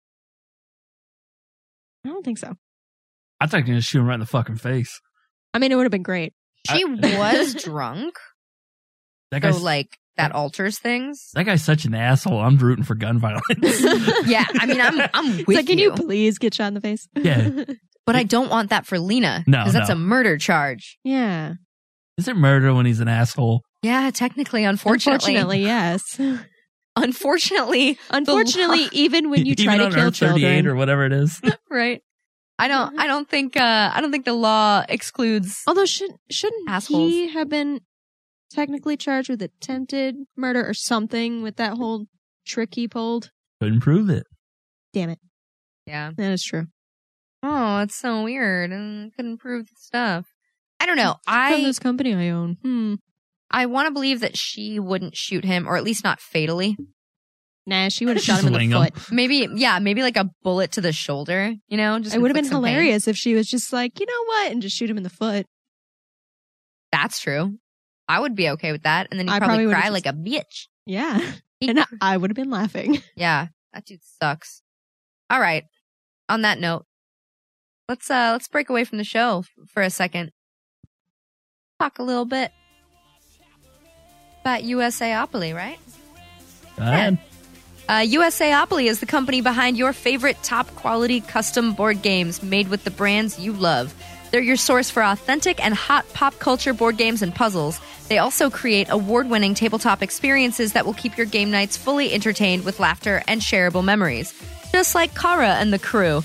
I don't think so. I thought you were going to shoot him right in the fucking face. I mean, it would have been great. She was drunk. That So, guy's, like, that alters things. that guy's such an asshole. I'm rooting for gun violence. Yeah, I mean, I'm I'm It's with like, can you you, please get shot in the face? Yeah. but I don't want that for Lena. No, because that's no. a murder charge. Yeah. Is it murder when he's an asshole? Yeah, technically, unfortunately, Unfortunately, yes. unfortunately, Unfortunately, even when you try Even to on kill Earth thirty-eight children. or whatever it is. right? I don't. I don't think. Uh, I don't think the law excludes. Although, should, shouldn't Assholes. he have been technically charged with attempted murder or something with that whole trick he pulled? Couldn't prove it. Damn it. Yeah. That is true. Oh, it's so weird, and couldn't prove the stuff. I don't know. From I this company I own. Hmm. I want to believe that she wouldn't shoot him, or at least not fatally. Nah, she would have shot him in the Swing him. foot. Maybe, yeah, maybe like a bullet to the shoulder. You know, just It would have inflict been some pain. hilarious if she was just like, you know what, and just shoot him in the foot. That's true. I would be okay with that, and then you I probably, probably would've cry just- like a bitch. Yeah. He- And I, I would have been laughing. Yeah, that dude sucks. All right. On that note, let's uh let's break away from the show f- for a second. Talk a little bit about USAopoly, right? Go ahead. Uh, USAopoly is the company behind your favorite top-quality custom board games made with the brands you love. They're your source for authentic and hot pop culture board games and puzzles. They also create award-winning tabletop experiences that will keep your game nights fully entertained with laughter and shareable memories. Just like Kara and the crew.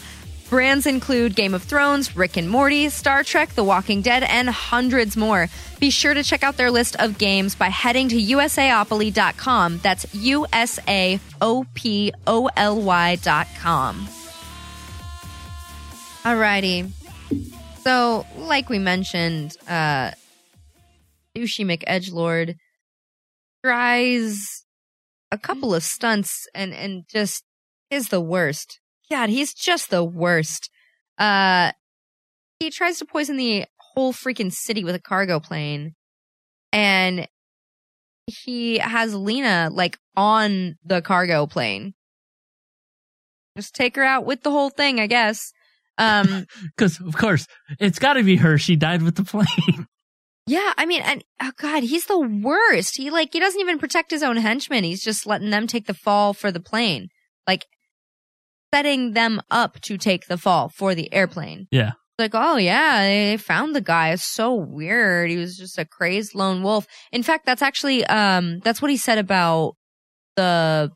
Brands include Game of Thrones, Rick and Morty, Star Trek, The Walking Dead, and hundreds more. Be sure to check out their list of games by heading to U S A opoly dot com. That's U S A O P O L Y dot com. Alrighty. So, like we mentioned, uh, Douchey McEdgelord tries a couple of stunts and, and just is the worst. God, he's just the worst. Uh, he tries to poison the whole freaking city with a cargo plane. And he has Lena, like, on the cargo plane. Just take her out with the whole thing, I guess. Um, Because, of course, it's got to be her. She died with the plane. Yeah, I mean, and oh God, he's the worst. He, like, he doesn't even protect his own henchmen. He's just letting them take the fall for the plane. Like, setting them up to take the fall for the airplane. Yeah. Like, oh yeah, they found the guy. It's so weird. He was just a crazed lone wolf. In fact, that's actually, um, that's what he said about the,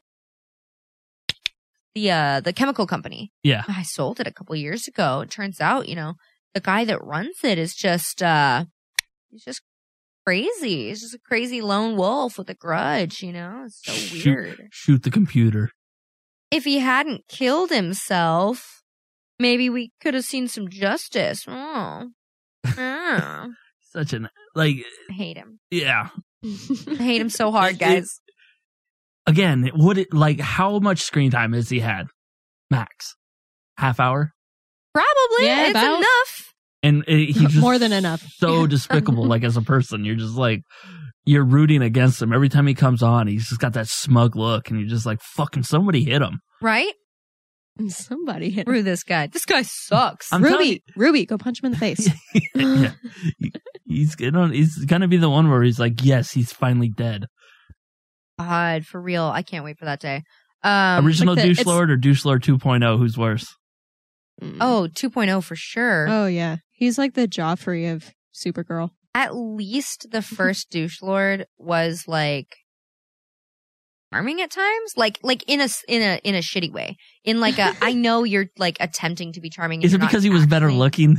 the, uh, the chemical company. Yeah. I sold it a couple years ago. It turns out, you know, the guy that runs it is just, uh, he's just crazy. He's just a crazy lone wolf with a grudge, you know? It's so Shoot, weird. shoot the computer. If he hadn't killed himself, maybe we could have seen some justice. Oh. Oh. Such an, like, I hate him. yeah. I hate him so hard, guys. It, again, would it, like, how much screen time has he had? Max? Half hour? Probably. Yeah, it's about. enough. And it, he's just More than enough. so despicable, like, as a person. You're just like, you're rooting against him. Every time he comes on, he's just got that smug look, and you're just like, fucking somebody hit him. Right? Somebody hit Screw this guy. This guy sucks. I'm telling Ruby, Ruby, go punch him in the face. yeah. He- he's gonna, he's gonna be the one where he's like, yes, he's finally dead. God, for real. I can't wait for that day. Um, Original like the- Douche it's- Lord or Douche Lord two point oh, who's worse? Oh, two point oh for sure. Oh, yeah. He's like the Joffrey of Supergirl. At least the first douche lord was like charming at times, like like in a in a in a shitty way. In like a, I know you're like attempting to be charming. and Is it you're not because he was better actually- looking?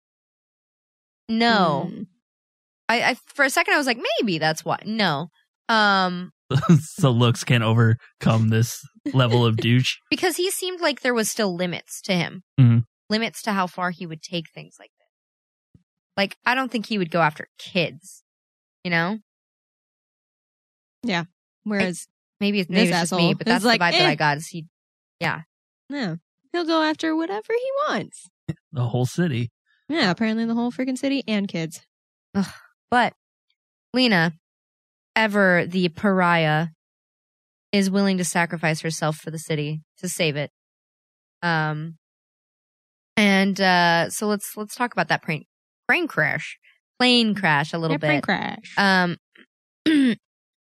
No, Mm. I, I for a second I was like maybe that's why. No, um, So looks can't overcome this level of douche. because he seemed like there was still limits to him, Mhm. limits to how far he would take things like this. Like I don't think he would go after kids, you know. Yeah. Whereas Maybe it's this maybe it's just me, asshole but is that's like, the vibe that eh. I got. Is he? Yeah. no, he'll go after whatever he wants. The whole city. Yeah, apparently the whole freaking city and kids. Ugh. But Lena, ever the pariah, is willing to sacrifice herself for the city to save it. Um, and uh, so let's let's talk about that plane plane crash, plane crash a little Yeah, bit. plane crash. Um, the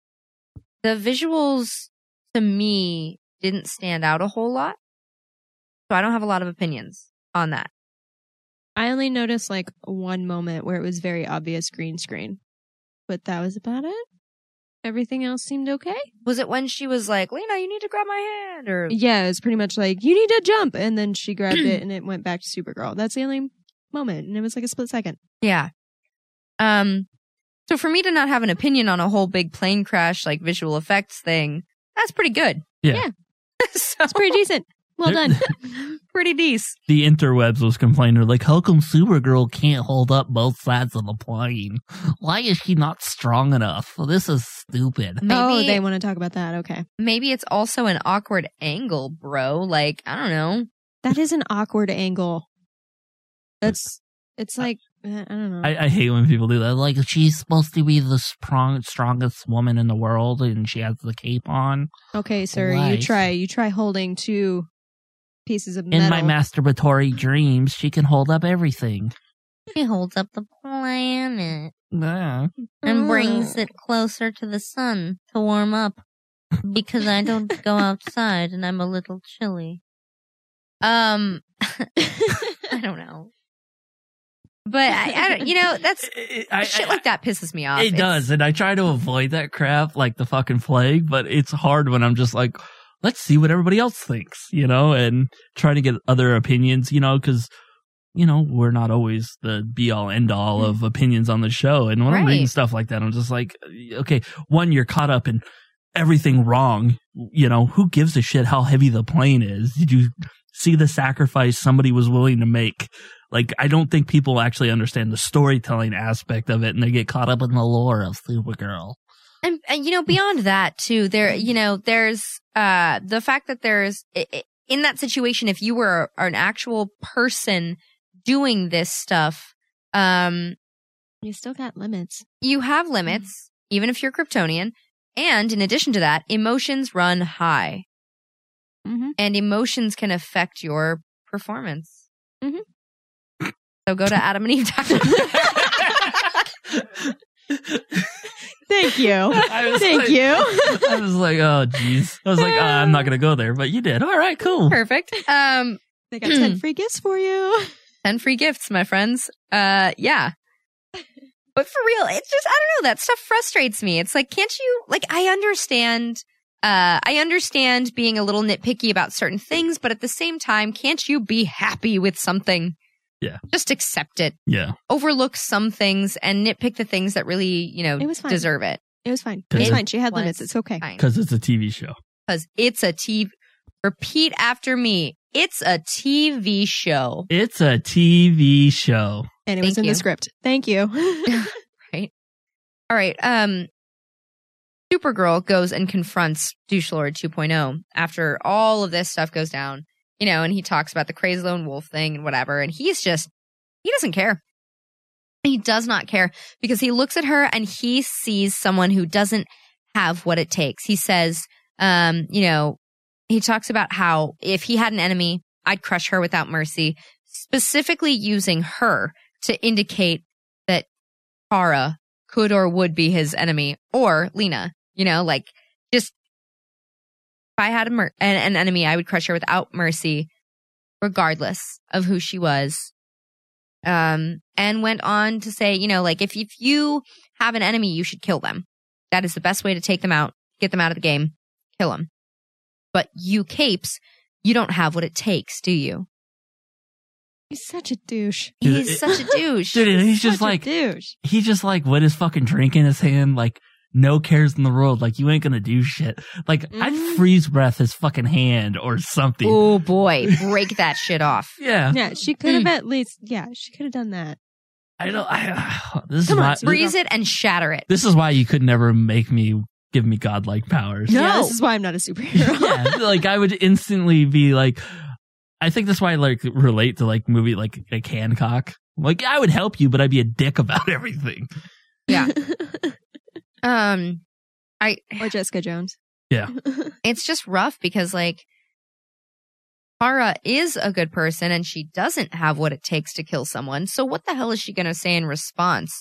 visuals to me didn't stand out a whole lot, so I don't have a lot of opinions on that. I only noticed like one moment where it was very obvious green screen, but that was about it. Everything else seemed okay. Was it when she was like, Lena, you need to grab my hand? Or Yeah, it was pretty much like, you need to jump. And then she grabbed it and it went back to Supergirl. That's the only moment. And it was like a split second. Yeah. Um, so for me to not have an opinion on a whole big plane crash, like visual effects thing, that's pretty good. Yeah. Yeah. so, It's pretty decent. Well There- done. pretty decent. The interwebs was complaining, like, how come Supergirl can't hold up both sides of the plane? Why is she not strong enough? Well, this is stupid. Maybe, Oh, they want to talk about that. Okay. maybe it's also an awkward angle, bro. Like, I don't know. That is an awkward angle. That's, it's like, eh, I don't know. I, I hate when people do that. Like, she's supposed to be the strong, strongest woman in the world, and she has the cape on. Okay, sir, Why? you try. You try holding two pieces of metal. In my masturbatory dreams, she can hold up everything. She holds up the planet Yeah. and brings it closer to the sun to warm up because I don't go outside and I'm a little chilly. Um, I don't know. But I, I don't, you know, that's I- shit I- like that pisses me off. It It's- does, and I try to avoid that crap like the fucking plague, but it's hard when I'm just like, let's see what everybody else thinks, you know, and try to get other opinions, you know, because, you know, we're not always the be all end all of opinions on the show. And when I'm reading Right. stuff like that, I'm just like, okay, one, you're caught up in everything wrong. You know, who gives a shit how heavy the plane is? Did you see the sacrifice somebody was willing to make? Like, I don't think people actually understand the storytelling aspect of it, and they get caught up in the lore of Supergirl. And, and you know, beyond that too, there, you know, there's uh the fact that there's i- i- in that situation, if you were an actual person doing this stuff, um, You still got limits. you have limits, even if you're Kryptonian. And in addition to that, emotions run high, Mm-hmm. and emotions can affect your performance. Mm-hmm. So go to adam and eve dot com. Thank you. I was Thank like- you. I was like, oh, jeez. I was like, uh, I'm not going to go there, but you did. All right, cool. Perfect. Um, They got ten free gifts for you. ten free gifts, my friends. Uh, yeah. But for real, it's just, I don't know, that stuff frustrates me. It's like, can't you, like, I understand, uh, I understand being a little nitpicky about certain things, but at the same time, can't you be happy with something? Yeah. Just accept it. Yeah. Overlook some things and nitpick the things that really, you know, It was fine. deserve it. It was fine. It Cause was it- fine. She had was limits. It's okay. Because it's a T V show. Because it's a T V, repeat after me. It's a T V show. It's a T V show. And it was Thank in you. the script. Thank you. Right. All right. Um, Supergirl goes and confronts Douche Lord two point oh after all of this stuff goes down, you know, and he talks about the crazy lone wolf thing and whatever. And he's just, he doesn't care. He does not care because he looks at her and he sees someone who doesn't have what it takes. He says, um, you know, he talks about how if he had an enemy, I'd crush her without mercy, specifically using her to indicate that Kara could or would be his enemy, or Lena, you know, like just if I had a mer- an, an enemy, I would crush her without mercy, regardless of who she was. Um, and went on to say, you know, like if, if you have an enemy, you should kill them. That is the best way to take them out, get them out of the game, kill them. But you capes, you don't have what it takes, do you? He's such a douche. Dude, He's it- such a douche. Dude, and he's just Such a like, douche. he just like with his fucking drink in his hand, like no cares in the world. Like you ain't gonna do shit. Like I'd freeze breath his fucking hand or something. Oh boy, break that shit off. Yeah. Yeah, she could have at least, yeah, she could have done that. I don't, I, this Come is on, why, freeze it and shatter it. This is why you could never make me give me godlike powers. Yeah, this is why I'm not a superhero. Yeah, like I would instantly be like, I think that's why I like relate to like movie like like Hancock. Like I would help you, but I'd be a dick about everything. Yeah. um, I or Jessica Jones. Yeah. It's just rough because like Kara is a good person and she doesn't have what it takes to kill someone. So what the hell is she gonna say in response?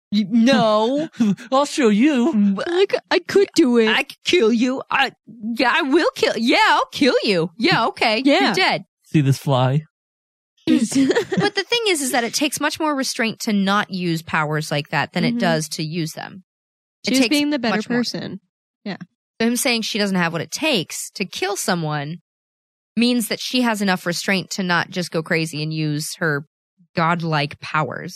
No, I'll show you. I, c- I could do it. I could kill you. I yeah, I will kill. Yeah, I'll kill you. Yeah, okay. Yeah. You're dead. See this fly? But the thing is, is that it takes much more restraint to not use powers like that than Mhm. it does to use them. It She's takes being the better much more. person. Yeah. So him saying she doesn't have what it takes to kill someone means that she has enough restraint to not just go crazy and use her godlike powers.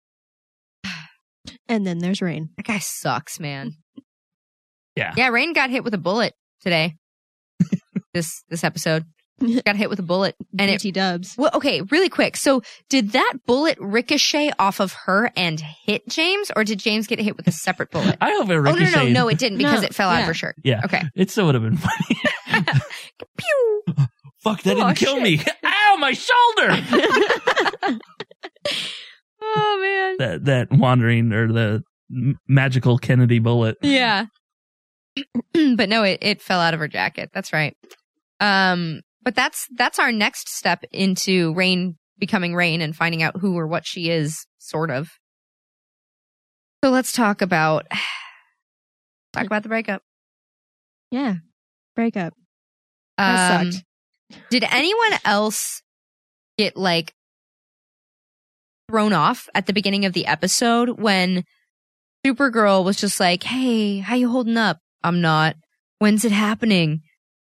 And then there's Rain. That guy sucks, man. Yeah. Yeah, Rain got hit with a bullet today. this this episode. Got hit with a bullet. And it B T dubs. Well, okay, really quick. So, did that bullet ricochet off of her and hit James, or did James get hit with a separate bullet? I hope it Oh, no, ricocheted. no, no, no, it didn't because No, it fell out of yeah. her shirt. Yeah. Okay. It still would have been funny. Pew! Fuck, that Oh, didn't kill shit. me. Ow, my shoulder. Oh, man. that that wandering or the m- magical Kennedy bullet. Yeah. But no, it, it fell out of her jacket. That's right. Um, but that's that's our next step into Rain becoming Rain and finding out who or what she is, sort of. So let's talk about talk about the breakup. Yeah. Breakup. That Um, sucked. did anyone else get like thrown off at the beginning of the episode when Supergirl was just like, "Hey, how you holding up?" "I'm not." "When's it happening?"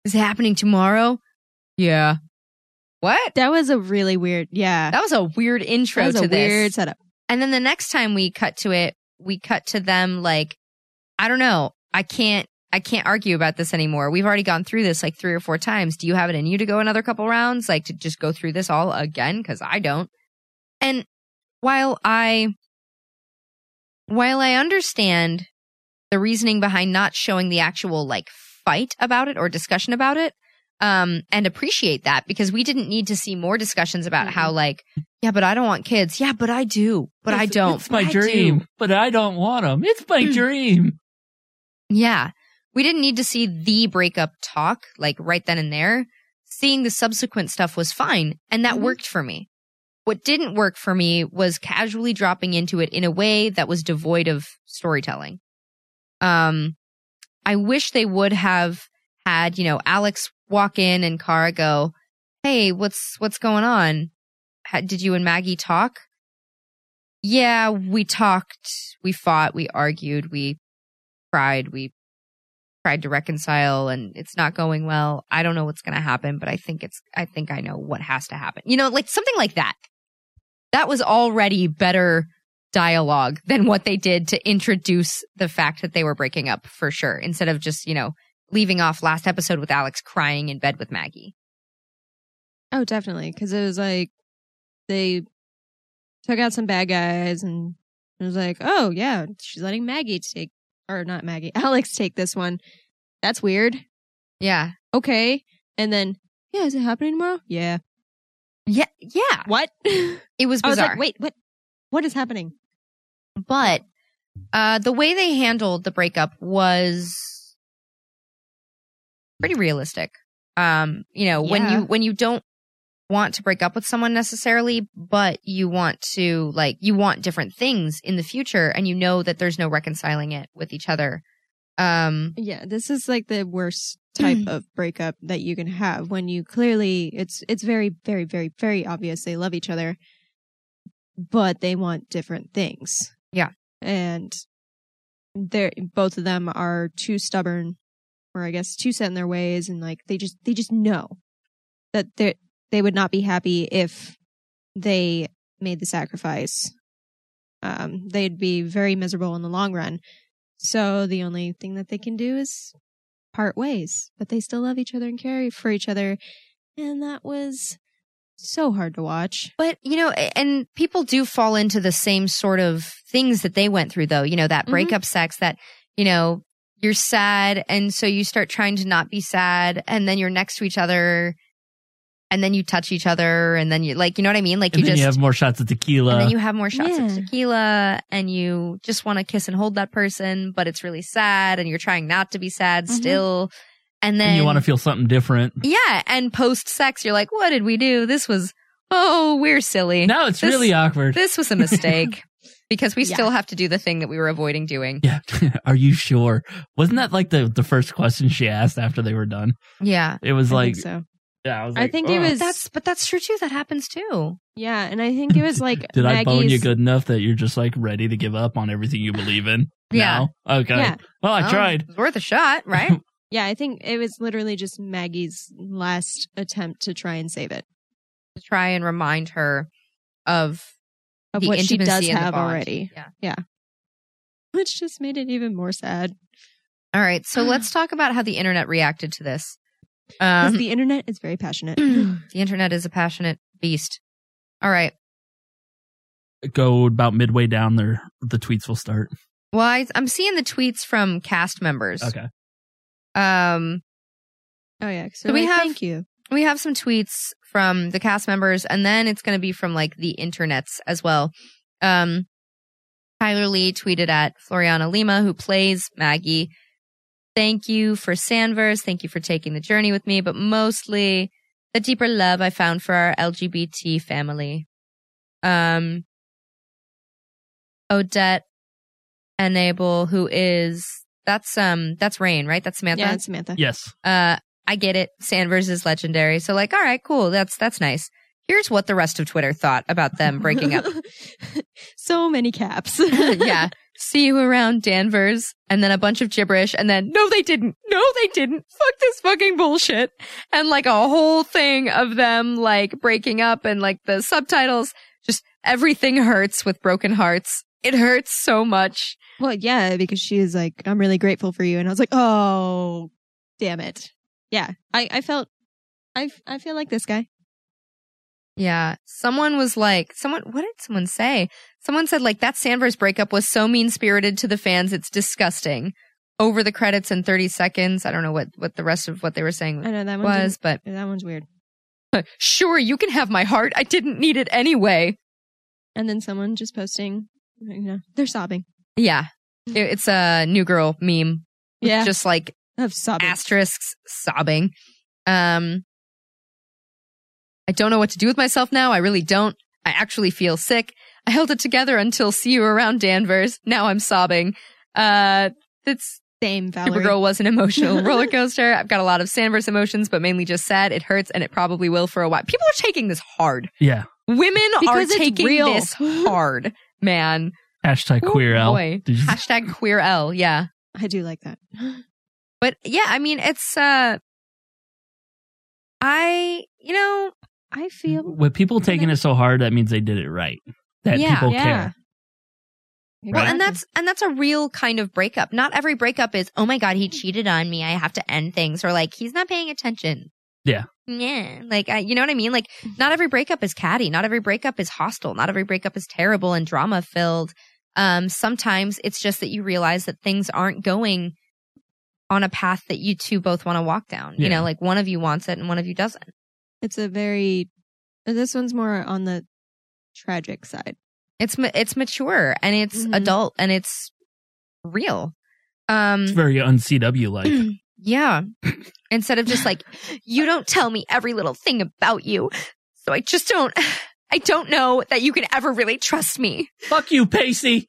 Is it happening tomorrow? Yeah. What? That was a really weird, yeah. That was a weird intro that was to a this. weird setup. And then the next time we cut to it, we cut to them like, I don't know. I can't, I can't argue about this anymore. We've already gone through this like three or four times. Do you have it in you to go another couple rounds? Like to just go through this all again? Cause I don't. And while I, while I understand the reasoning behind not showing the actual like fight about it or discussion about it, um, and appreciate that because we didn't need to see more discussions about mm-hmm. how like, yeah, but I don't want kids. Yeah, but I do, but it's, I don't. It's my dream, but I don't want them. It's my dream. Yeah. We didn't need to see the breakup talk like right then and there. Seeing the subsequent stuff was fine. And that mm-hmm. worked for me. What didn't work for me was casually dropping into it in a way that was devoid of storytelling. Um, I wish they would have had, you know, Alex walk in and Kara go, hey, what's, what's going on? How, did you and Maggie talk? Yeah, we talked, we fought, we argued, we cried, we tried to reconcile and it's not going well. I don't know what's going to happen, but I think it's, I think I know what has to happen. You know, like something like that. That was already better dialogue than what they did to introduce the fact that they were breaking up for sure. Instead of just, you know, leaving off last episode with Alex crying in bed with Maggie. Oh, definitely. Cause it was like, they took out some bad guys and it was like, oh yeah, she's letting Maggie take, or not Maggie, Alex take this one. That's weird. Yeah. Okay. And then, yeah, is it happening tomorrow? Yeah. Yeah. Yeah. What? It was bizarre. I was like, wait, what? What is happening? But uh, the way they handled the breakup was pretty realistic. Um, you know, yeah. when you when you don't want to break up with someone necessarily, but you want to like you want different things in the future, and you know that there's no reconciling it with each other. Um, yeah, this is like the worst type of breakup that you can have when you clearly it's it's very very very very obvious they love each other, but they want different things. Yeah, and they're both of them are too stubborn, or I guess too set in their ways, and like they just they just know that they they would not be happy if they made the sacrifice. Um, they'd be very miserable in the long run. So the only thing that they can do is part ways, but they still love each other and care for each other. And that was so hard to watch. But, you know, and people do fall into the same sort of things that they went through, though. You know, that breakup mm-hmm. sex that, you know, you're sad. And so you start trying to not be sad. And then you're next to each other. And then you touch each other, and then you like, you know what I mean? Like and you then just you have more shots of tequila, and then you have more shots yeah. of tequila, and you just want to kiss and hold that person, but it's really sad, and you're trying not to be sad mm-hmm. still. And then and you want to feel something different. Yeah, and post sex, you're like, what did we do? This was oh, we're silly. No, it's this, really awkward. This was a mistake because we yeah. still have to do the thing that we were avoiding doing. Yeah, are you sure? Wasn't that like the the first question she asked after they were done? Yeah, it was I like. Think so. Yeah, I was like, I think oh. it was that's, but that's true too. That happens too. Yeah, and I think it was like Did Maggie's... I bone you good enough that you're just like ready to give up on everything you believe in? Yeah. Now? Okay. Yeah. Well, I well, tried. It was worth a shot, right? Yeah, I think it was literally just Maggie's last attempt to try and save it. To try and remind her of of the what she intimacy does and the have bond. already. Yeah. Yeah. Which just made it even more sad. All right, so let's talk about how the internet reacted to this. Because Um, the internet is very passionate. the internet is a passionate beast. All right. Go about midway down there, the tweets will start. Well, I, I'm seeing the tweets from cast members. Okay. Um. Oh yeah. So, So we like, have thank you. we have some tweets from the cast members, and then it's going to be from like the internets as well. Um, Tyler Lee tweeted at Floriana Lima, who plays Maggie. Thank you for Sandverse. Thank you for taking the journey with me, but mostly the deeper love I found for our L G B T family. Um, Odette Enable, who is that's um that's Rain, right? That's Samantha. Yeah, it's Samantha. Yes. Uh, I get it. Sandverse is legendary, so like, all right, cool. That's that's nice. Here's what the rest of Twitter thought about them breaking up. So many caps. Yeah. see you around, Danvers, and then a bunch of gibberish, and then, no, they didn't. No, they didn't. Fuck this fucking bullshit. And like a whole thing of them like breaking up and like the subtitles, just everything hurts with broken hearts. It hurts so much. Well, yeah, because she is like, I'm really grateful for you. And I was like, oh, damn it. Yeah, I, I felt, I, I feel like this guy. Yeah. Someone was like, someone, what did someone say? Someone said like that Sanvers breakup was so mean-spirited to the fans. It's disgusting. Over the credits in thirty seconds. I don't know what, what the rest of what they were saying I know that was, but that one's weird. Sure, you can have my heart. I didn't need it anyway. And then someone just posting, you know, they're sobbing. Yeah. It, it's a New Girl meme. Yeah. Just like of sobbing. Asterisks sobbing. Um, I don't know what to do with myself now. I really don't. I actually feel sick. I held it together until see you around, Danvers. Now I'm sobbing. Uh, it's same, Valerie. Supergirl was an emotional roller coaster. I've got a lot of Sanvers emotions, but mainly just sad. It hurts, and it probably will for a while. People are taking this hard. Yeah. Women Because are it's taking real. this hard, man. Hashtag queer L. Boy. Did you- Hashtag queer L. Yeah. I do like that. But yeah, I mean, it's, uh, I, you know, I feel With people taking it so hard, that means they did it right. That Yeah. people Yeah. care. well, and that's, and that's a real kind of breakup. Not every breakup is, oh my God, he cheated on me. I have to end things. Or like, he's not paying attention. Yeah. Yeah. Like, I, you know what I mean? Like, not every breakup is catty. Not every breakup is hostile. Not every breakup is terrible and drama filled. Um, sometimes it's just that you realize that things aren't going on a path that you two both want to walk down. You Yeah. know, like one of you wants it and one of you doesn't. It's a very, this one's more on the tragic side. It's ma- it's mature and it's Mm-hmm. adult and it's real. Um, It's very un-C W like. yeah. Instead of just like, you don't tell me every little thing about you, so I just don't. I don't know that you can ever really trust me. Fuck you, Pacey.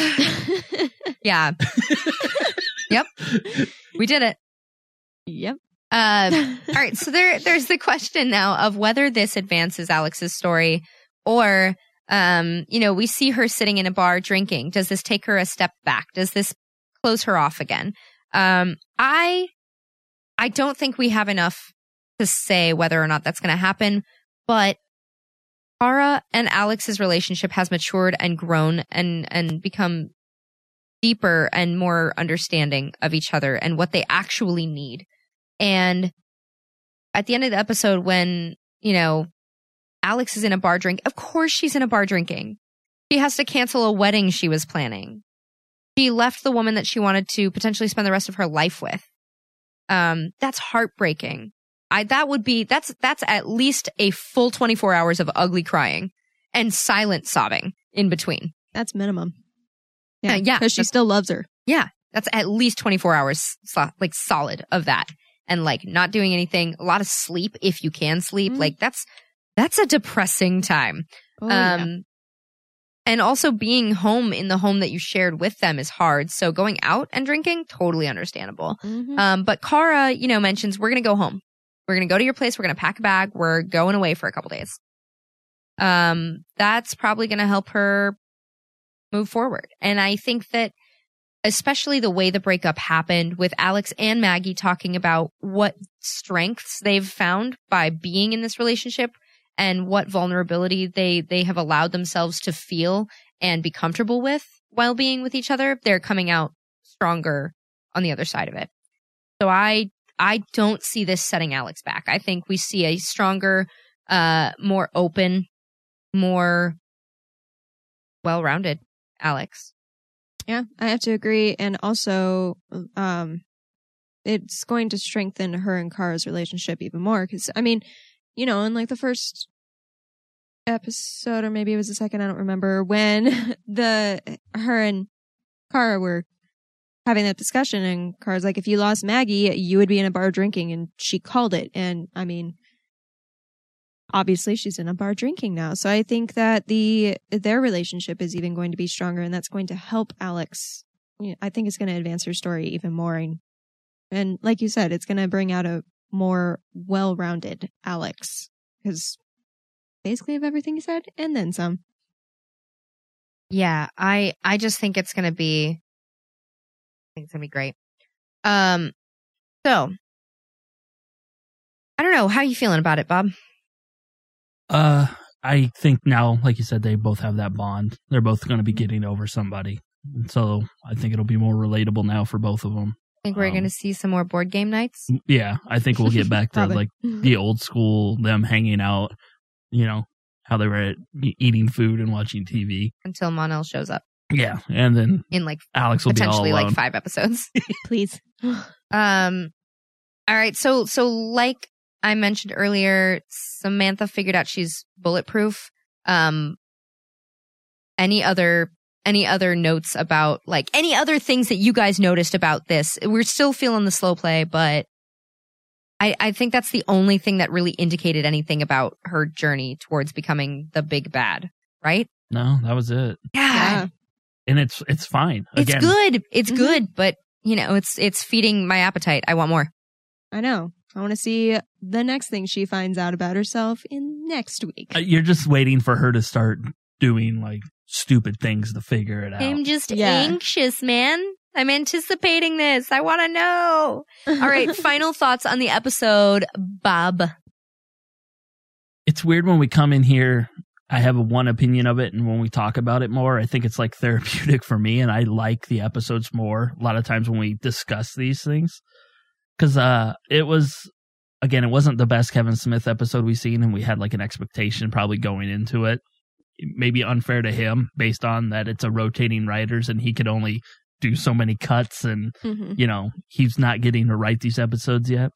Yeah. Yep. We did it. Yep. Uh, all right. So there, there's the question now of whether this advances Alex's story or, um, you know, we see her sitting in a bar drinking. Does this take her a step back? Does this close her off again? Um, I, I don't think we have enough to say whether or not that's going to happen, but Kara and Alex's relationship has matured and grown and, and become deeper and more understanding of each other and what they actually need. And at the end of the episode, when, you know, Alex is in a bar drink, of course she's in a bar drinking. She has to cancel a wedding she was planning. She left the woman that she wanted to potentially spend the rest of her life with. Um, that's heartbreaking. I, that would be, that's, that's at least a full twenty-four hours of ugly crying and silent sobbing in between. That's minimum. Yeah. Yeah. yeah Because she that's- still loves her. Yeah. That's at least twenty-four hours, so, like solid of that. And like not doing anything, a lot of sleep if you can sleep. Mm. Like that's, that's a depressing time. Oh, um, yeah. And also being home in the home that you shared with them is hard. So going out and drinking, totally understandable. Mhm. Um, but Kara, you know, mentions we're going to go home. We're going to go to your place. We're going to pack a bag. We're going away for a couple days. Um, that's probably going to help her move forward. And I think that especially the way the breakup happened with Alex and Maggie talking about what strengths they've found by being in this relationship and what vulnerability they, they have allowed themselves to feel and be comfortable with while being with each other, they're coming out stronger on the other side of it. So I, I don't see this setting Alex back. I think we see a stronger, uh, more open, more well-rounded Alex. Yeah, I have to agree. And also, um, it's going to strengthen her and Kara's relationship even more. Because, I mean, you know, in like the first episode, or maybe it was the second, I don't remember, when the her and Kara were having that discussion, and Kara's like, if you lost Maggie, you would be in a bar drinking, and she called it. And I mean, obviously she's in a bar drinking now. So I think that the their relationship is even going to be stronger, and that's going to help Alex. You know, I think it's going to advance her story even more. And, and like you said, it's going to bring out a more well-rounded Alex, because basically of everything you said, and then some. Yeah, I I just think it's gonna be I think it's gonna be great. Um so I don't know, how are you feeling about it, Bob? Uh I think now, like you said, they both have that bond. They're both going to be getting over somebody. So I think it'll be more relatable now for both of them. Think we're Um, gonna see some more board game nights? Yeah, I think we'll get back to Probably. like the old school, them hanging out, you know, how they were e- eating food and watching T V. Until Monel shows up. Yeah, and then In like Alex will be all potentially like alone. five episodes. Please. Um all right, so so like I mentioned earlier, Samantha figured out she's bulletproof. Um any other any other notes about like any other things that you guys noticed about this? We're still feeling the slow play, but I, I think that's the only thing that really indicated anything about her journey towards becoming the big bad, right? No, that was it. Yeah. And it's it's fine. It's Again, good. It's good, but you know, it's it's feeding my appetite. I want more. I know. I want to see the next thing she finds out about herself in next week. uh, You're just waiting for her to start doing like stupid things to figure it out. I'm just Yeah. anxious, man. I'm anticipating this. I want to know. All right, final thoughts on the episode, Bob. It's weird when we come in here, I have a one opinion of it, and when we talk about it more, I think it's like therapeutic for me, and I like the episodes more a lot of times when we discuss these things. Because uh, it was, again, it wasn't the best Kevin Smith episode we've seen, and we had like an expectation probably going into it. Maybe unfair to him based on that it's a rotating writers, and he could only do so many cuts, and, Mhm. you know, he's not getting to write these episodes yet.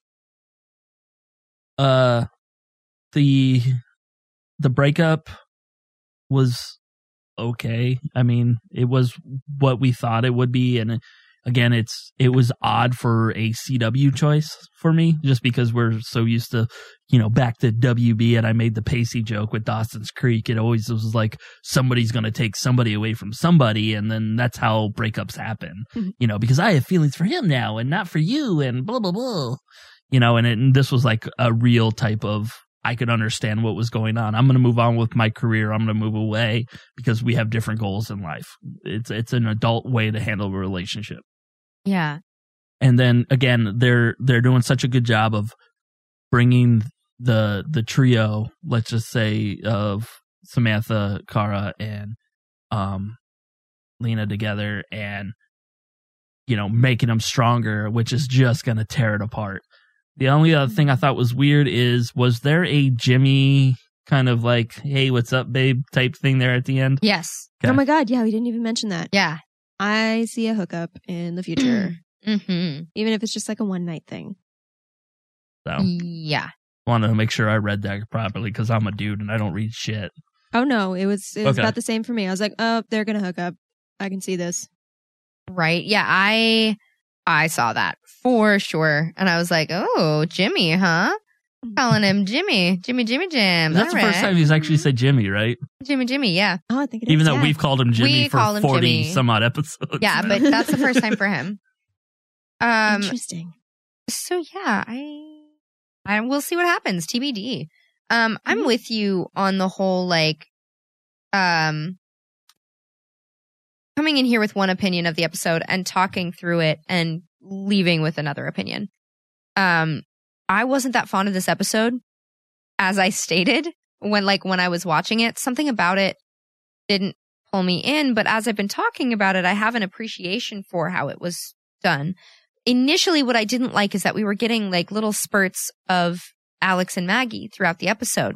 Uh, the the breakup was okay. I mean, it was what we thought it would be, and again, it's it was odd for a C W choice for me, just because we're so used to, you know, back to W B, and I made the Pacey joke with Dawson's Creek. It always was like somebody's going to take somebody away from somebody, and then that's how breakups happen. Mhm. You know, because I have feelings for him now and not for you, and blah blah blah. You know, and, it, and this was like a real type of, I could understand what was going on. I'm going to move on with my career. I'm going to move away because we have different goals in life. It's it's an adult way to handle a relationship. Yeah. And then again, they're they're doing such a good job of bringing the the trio, let's just say, of Samantha, Kara, and um, Lena together, and you know, making them stronger, which is just going to tear it apart. The only other thing I thought was weird is, was there a Jimmy kind of like, hey, what's up, babe, type thing there at the end? Yes. Okay. Oh my God. Yeah, we didn't even mention that. Yeah. I see a hookup in the future, Mm-hmm. even if it's just like a one night thing. So Yeah. wanted to make sure I read that properly because I'm a dude and I don't read shit. Oh no, it was it was Okay. about the same for me. I was like, oh, they're gonna hook up. I can see this. Right. Yeah. I I saw that for sure, and I was like, "Oh, Jimmy, huh? Calling him Jimmy, Jimmy, Jimmy Jim." That's All the first right. time he's actually said Jimmy, right? Jimmy, Jimmy. Yeah. Oh, I think it Even is. though yeah. we've called him Jimmy We for call him forty Jimmy. some odd episodes. Yeah, but that's the first time for him. Um. Interesting. So yeah, I I will see what happens. T B D. Um, I'm with you on the whole like, um, coming in here with one opinion of the episode and talking through it and leaving with another opinion. Um, I wasn't that fond of this episode, as I stated when like when I was watching it. Something about it didn't pull me in, but as I've been talking about it, I have an appreciation for how it was done. Initially, what I didn't like is that we were getting like little spurts of Alex and Maggie throughout the episode.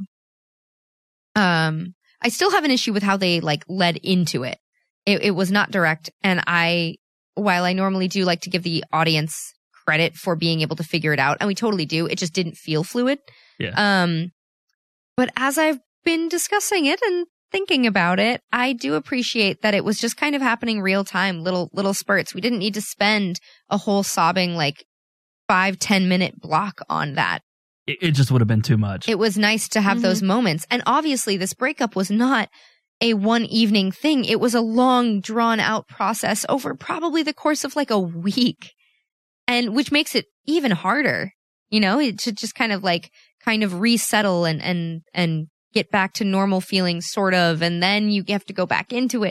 Um, I still have an issue with how they like led into it. It, it was not direct, and I, while I normally do like to give the audience credit for being able to figure it out, and we totally do, it just didn't feel fluid. Yeah. Um, but as I've been discussing it and thinking about it, I do appreciate that it was just kind of happening real time, little little spurts. We didn't need to spend a whole sobbing like five, ten minute block on that. It, it just would have been too much. It was nice to have those moments. And obviously this breakup was not a one evening thing. It was a long drawn out process over probably the course of like a week. And which makes it even harder, you know, it to just kind of like kind of resettle and, and, and get back to normal feelings sort of. And then you have to go back into it.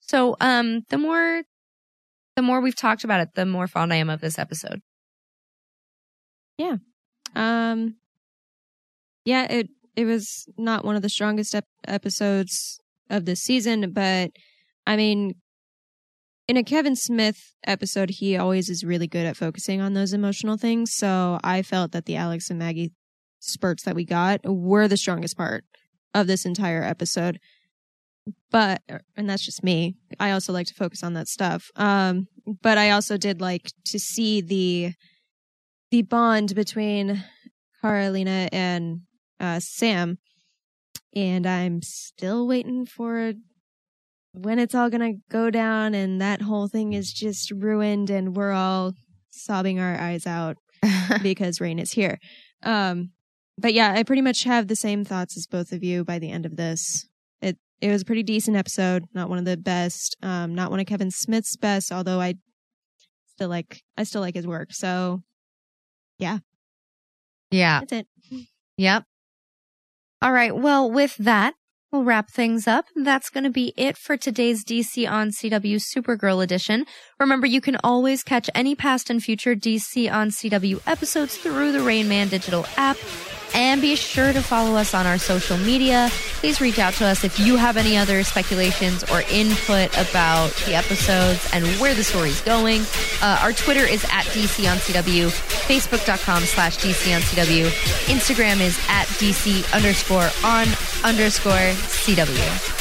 So, um, the more, the more we've talked about it, the more fond I am of this episode. Yeah. Um, yeah, it, it was not one of the strongest ep- episodes of this season, but I mean, in a Kevin Smith episode, he always is really good at focusing on those emotional things. So I felt that the Alex and Maggie spurts that we got were the strongest part of this entire episode. But, and that's just me, I also like to focus on that stuff. Um, but I also did like to see the, the bond between Carolina and uh, Sam. And I'm still waiting for when it's all going to go down and that whole thing is just ruined and we're all sobbing our eyes out because Rain is here. Um, but yeah, I pretty much have the same thoughts as both of you by the end of this. It it was a pretty decent episode, not one of the best, um, not one of Kevin Smith's best, although I still like I still like his work. So yeah. Yeah. That's it. Yep. All right. Well, with that, we'll wrap things up. That's going to be it for today's D C on C W Supergirl edition. Remember, you can always catch any past and future D C on C W episodes through the Rain Man digital app. And be sure to follow us on our social media. Please reach out to us if you have any other speculations or input about the episodes and where the story's going. Uh, our Twitter is at D C on C W, Facebook.com slash DC on CW. Instagram is at DC underscore on underscore CW.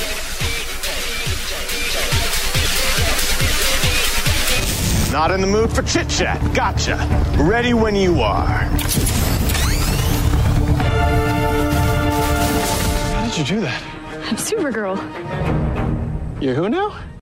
Not in the mood for chit chat. Gotcha. Ready when you are. How did you do that? I'm Supergirl. You're who now?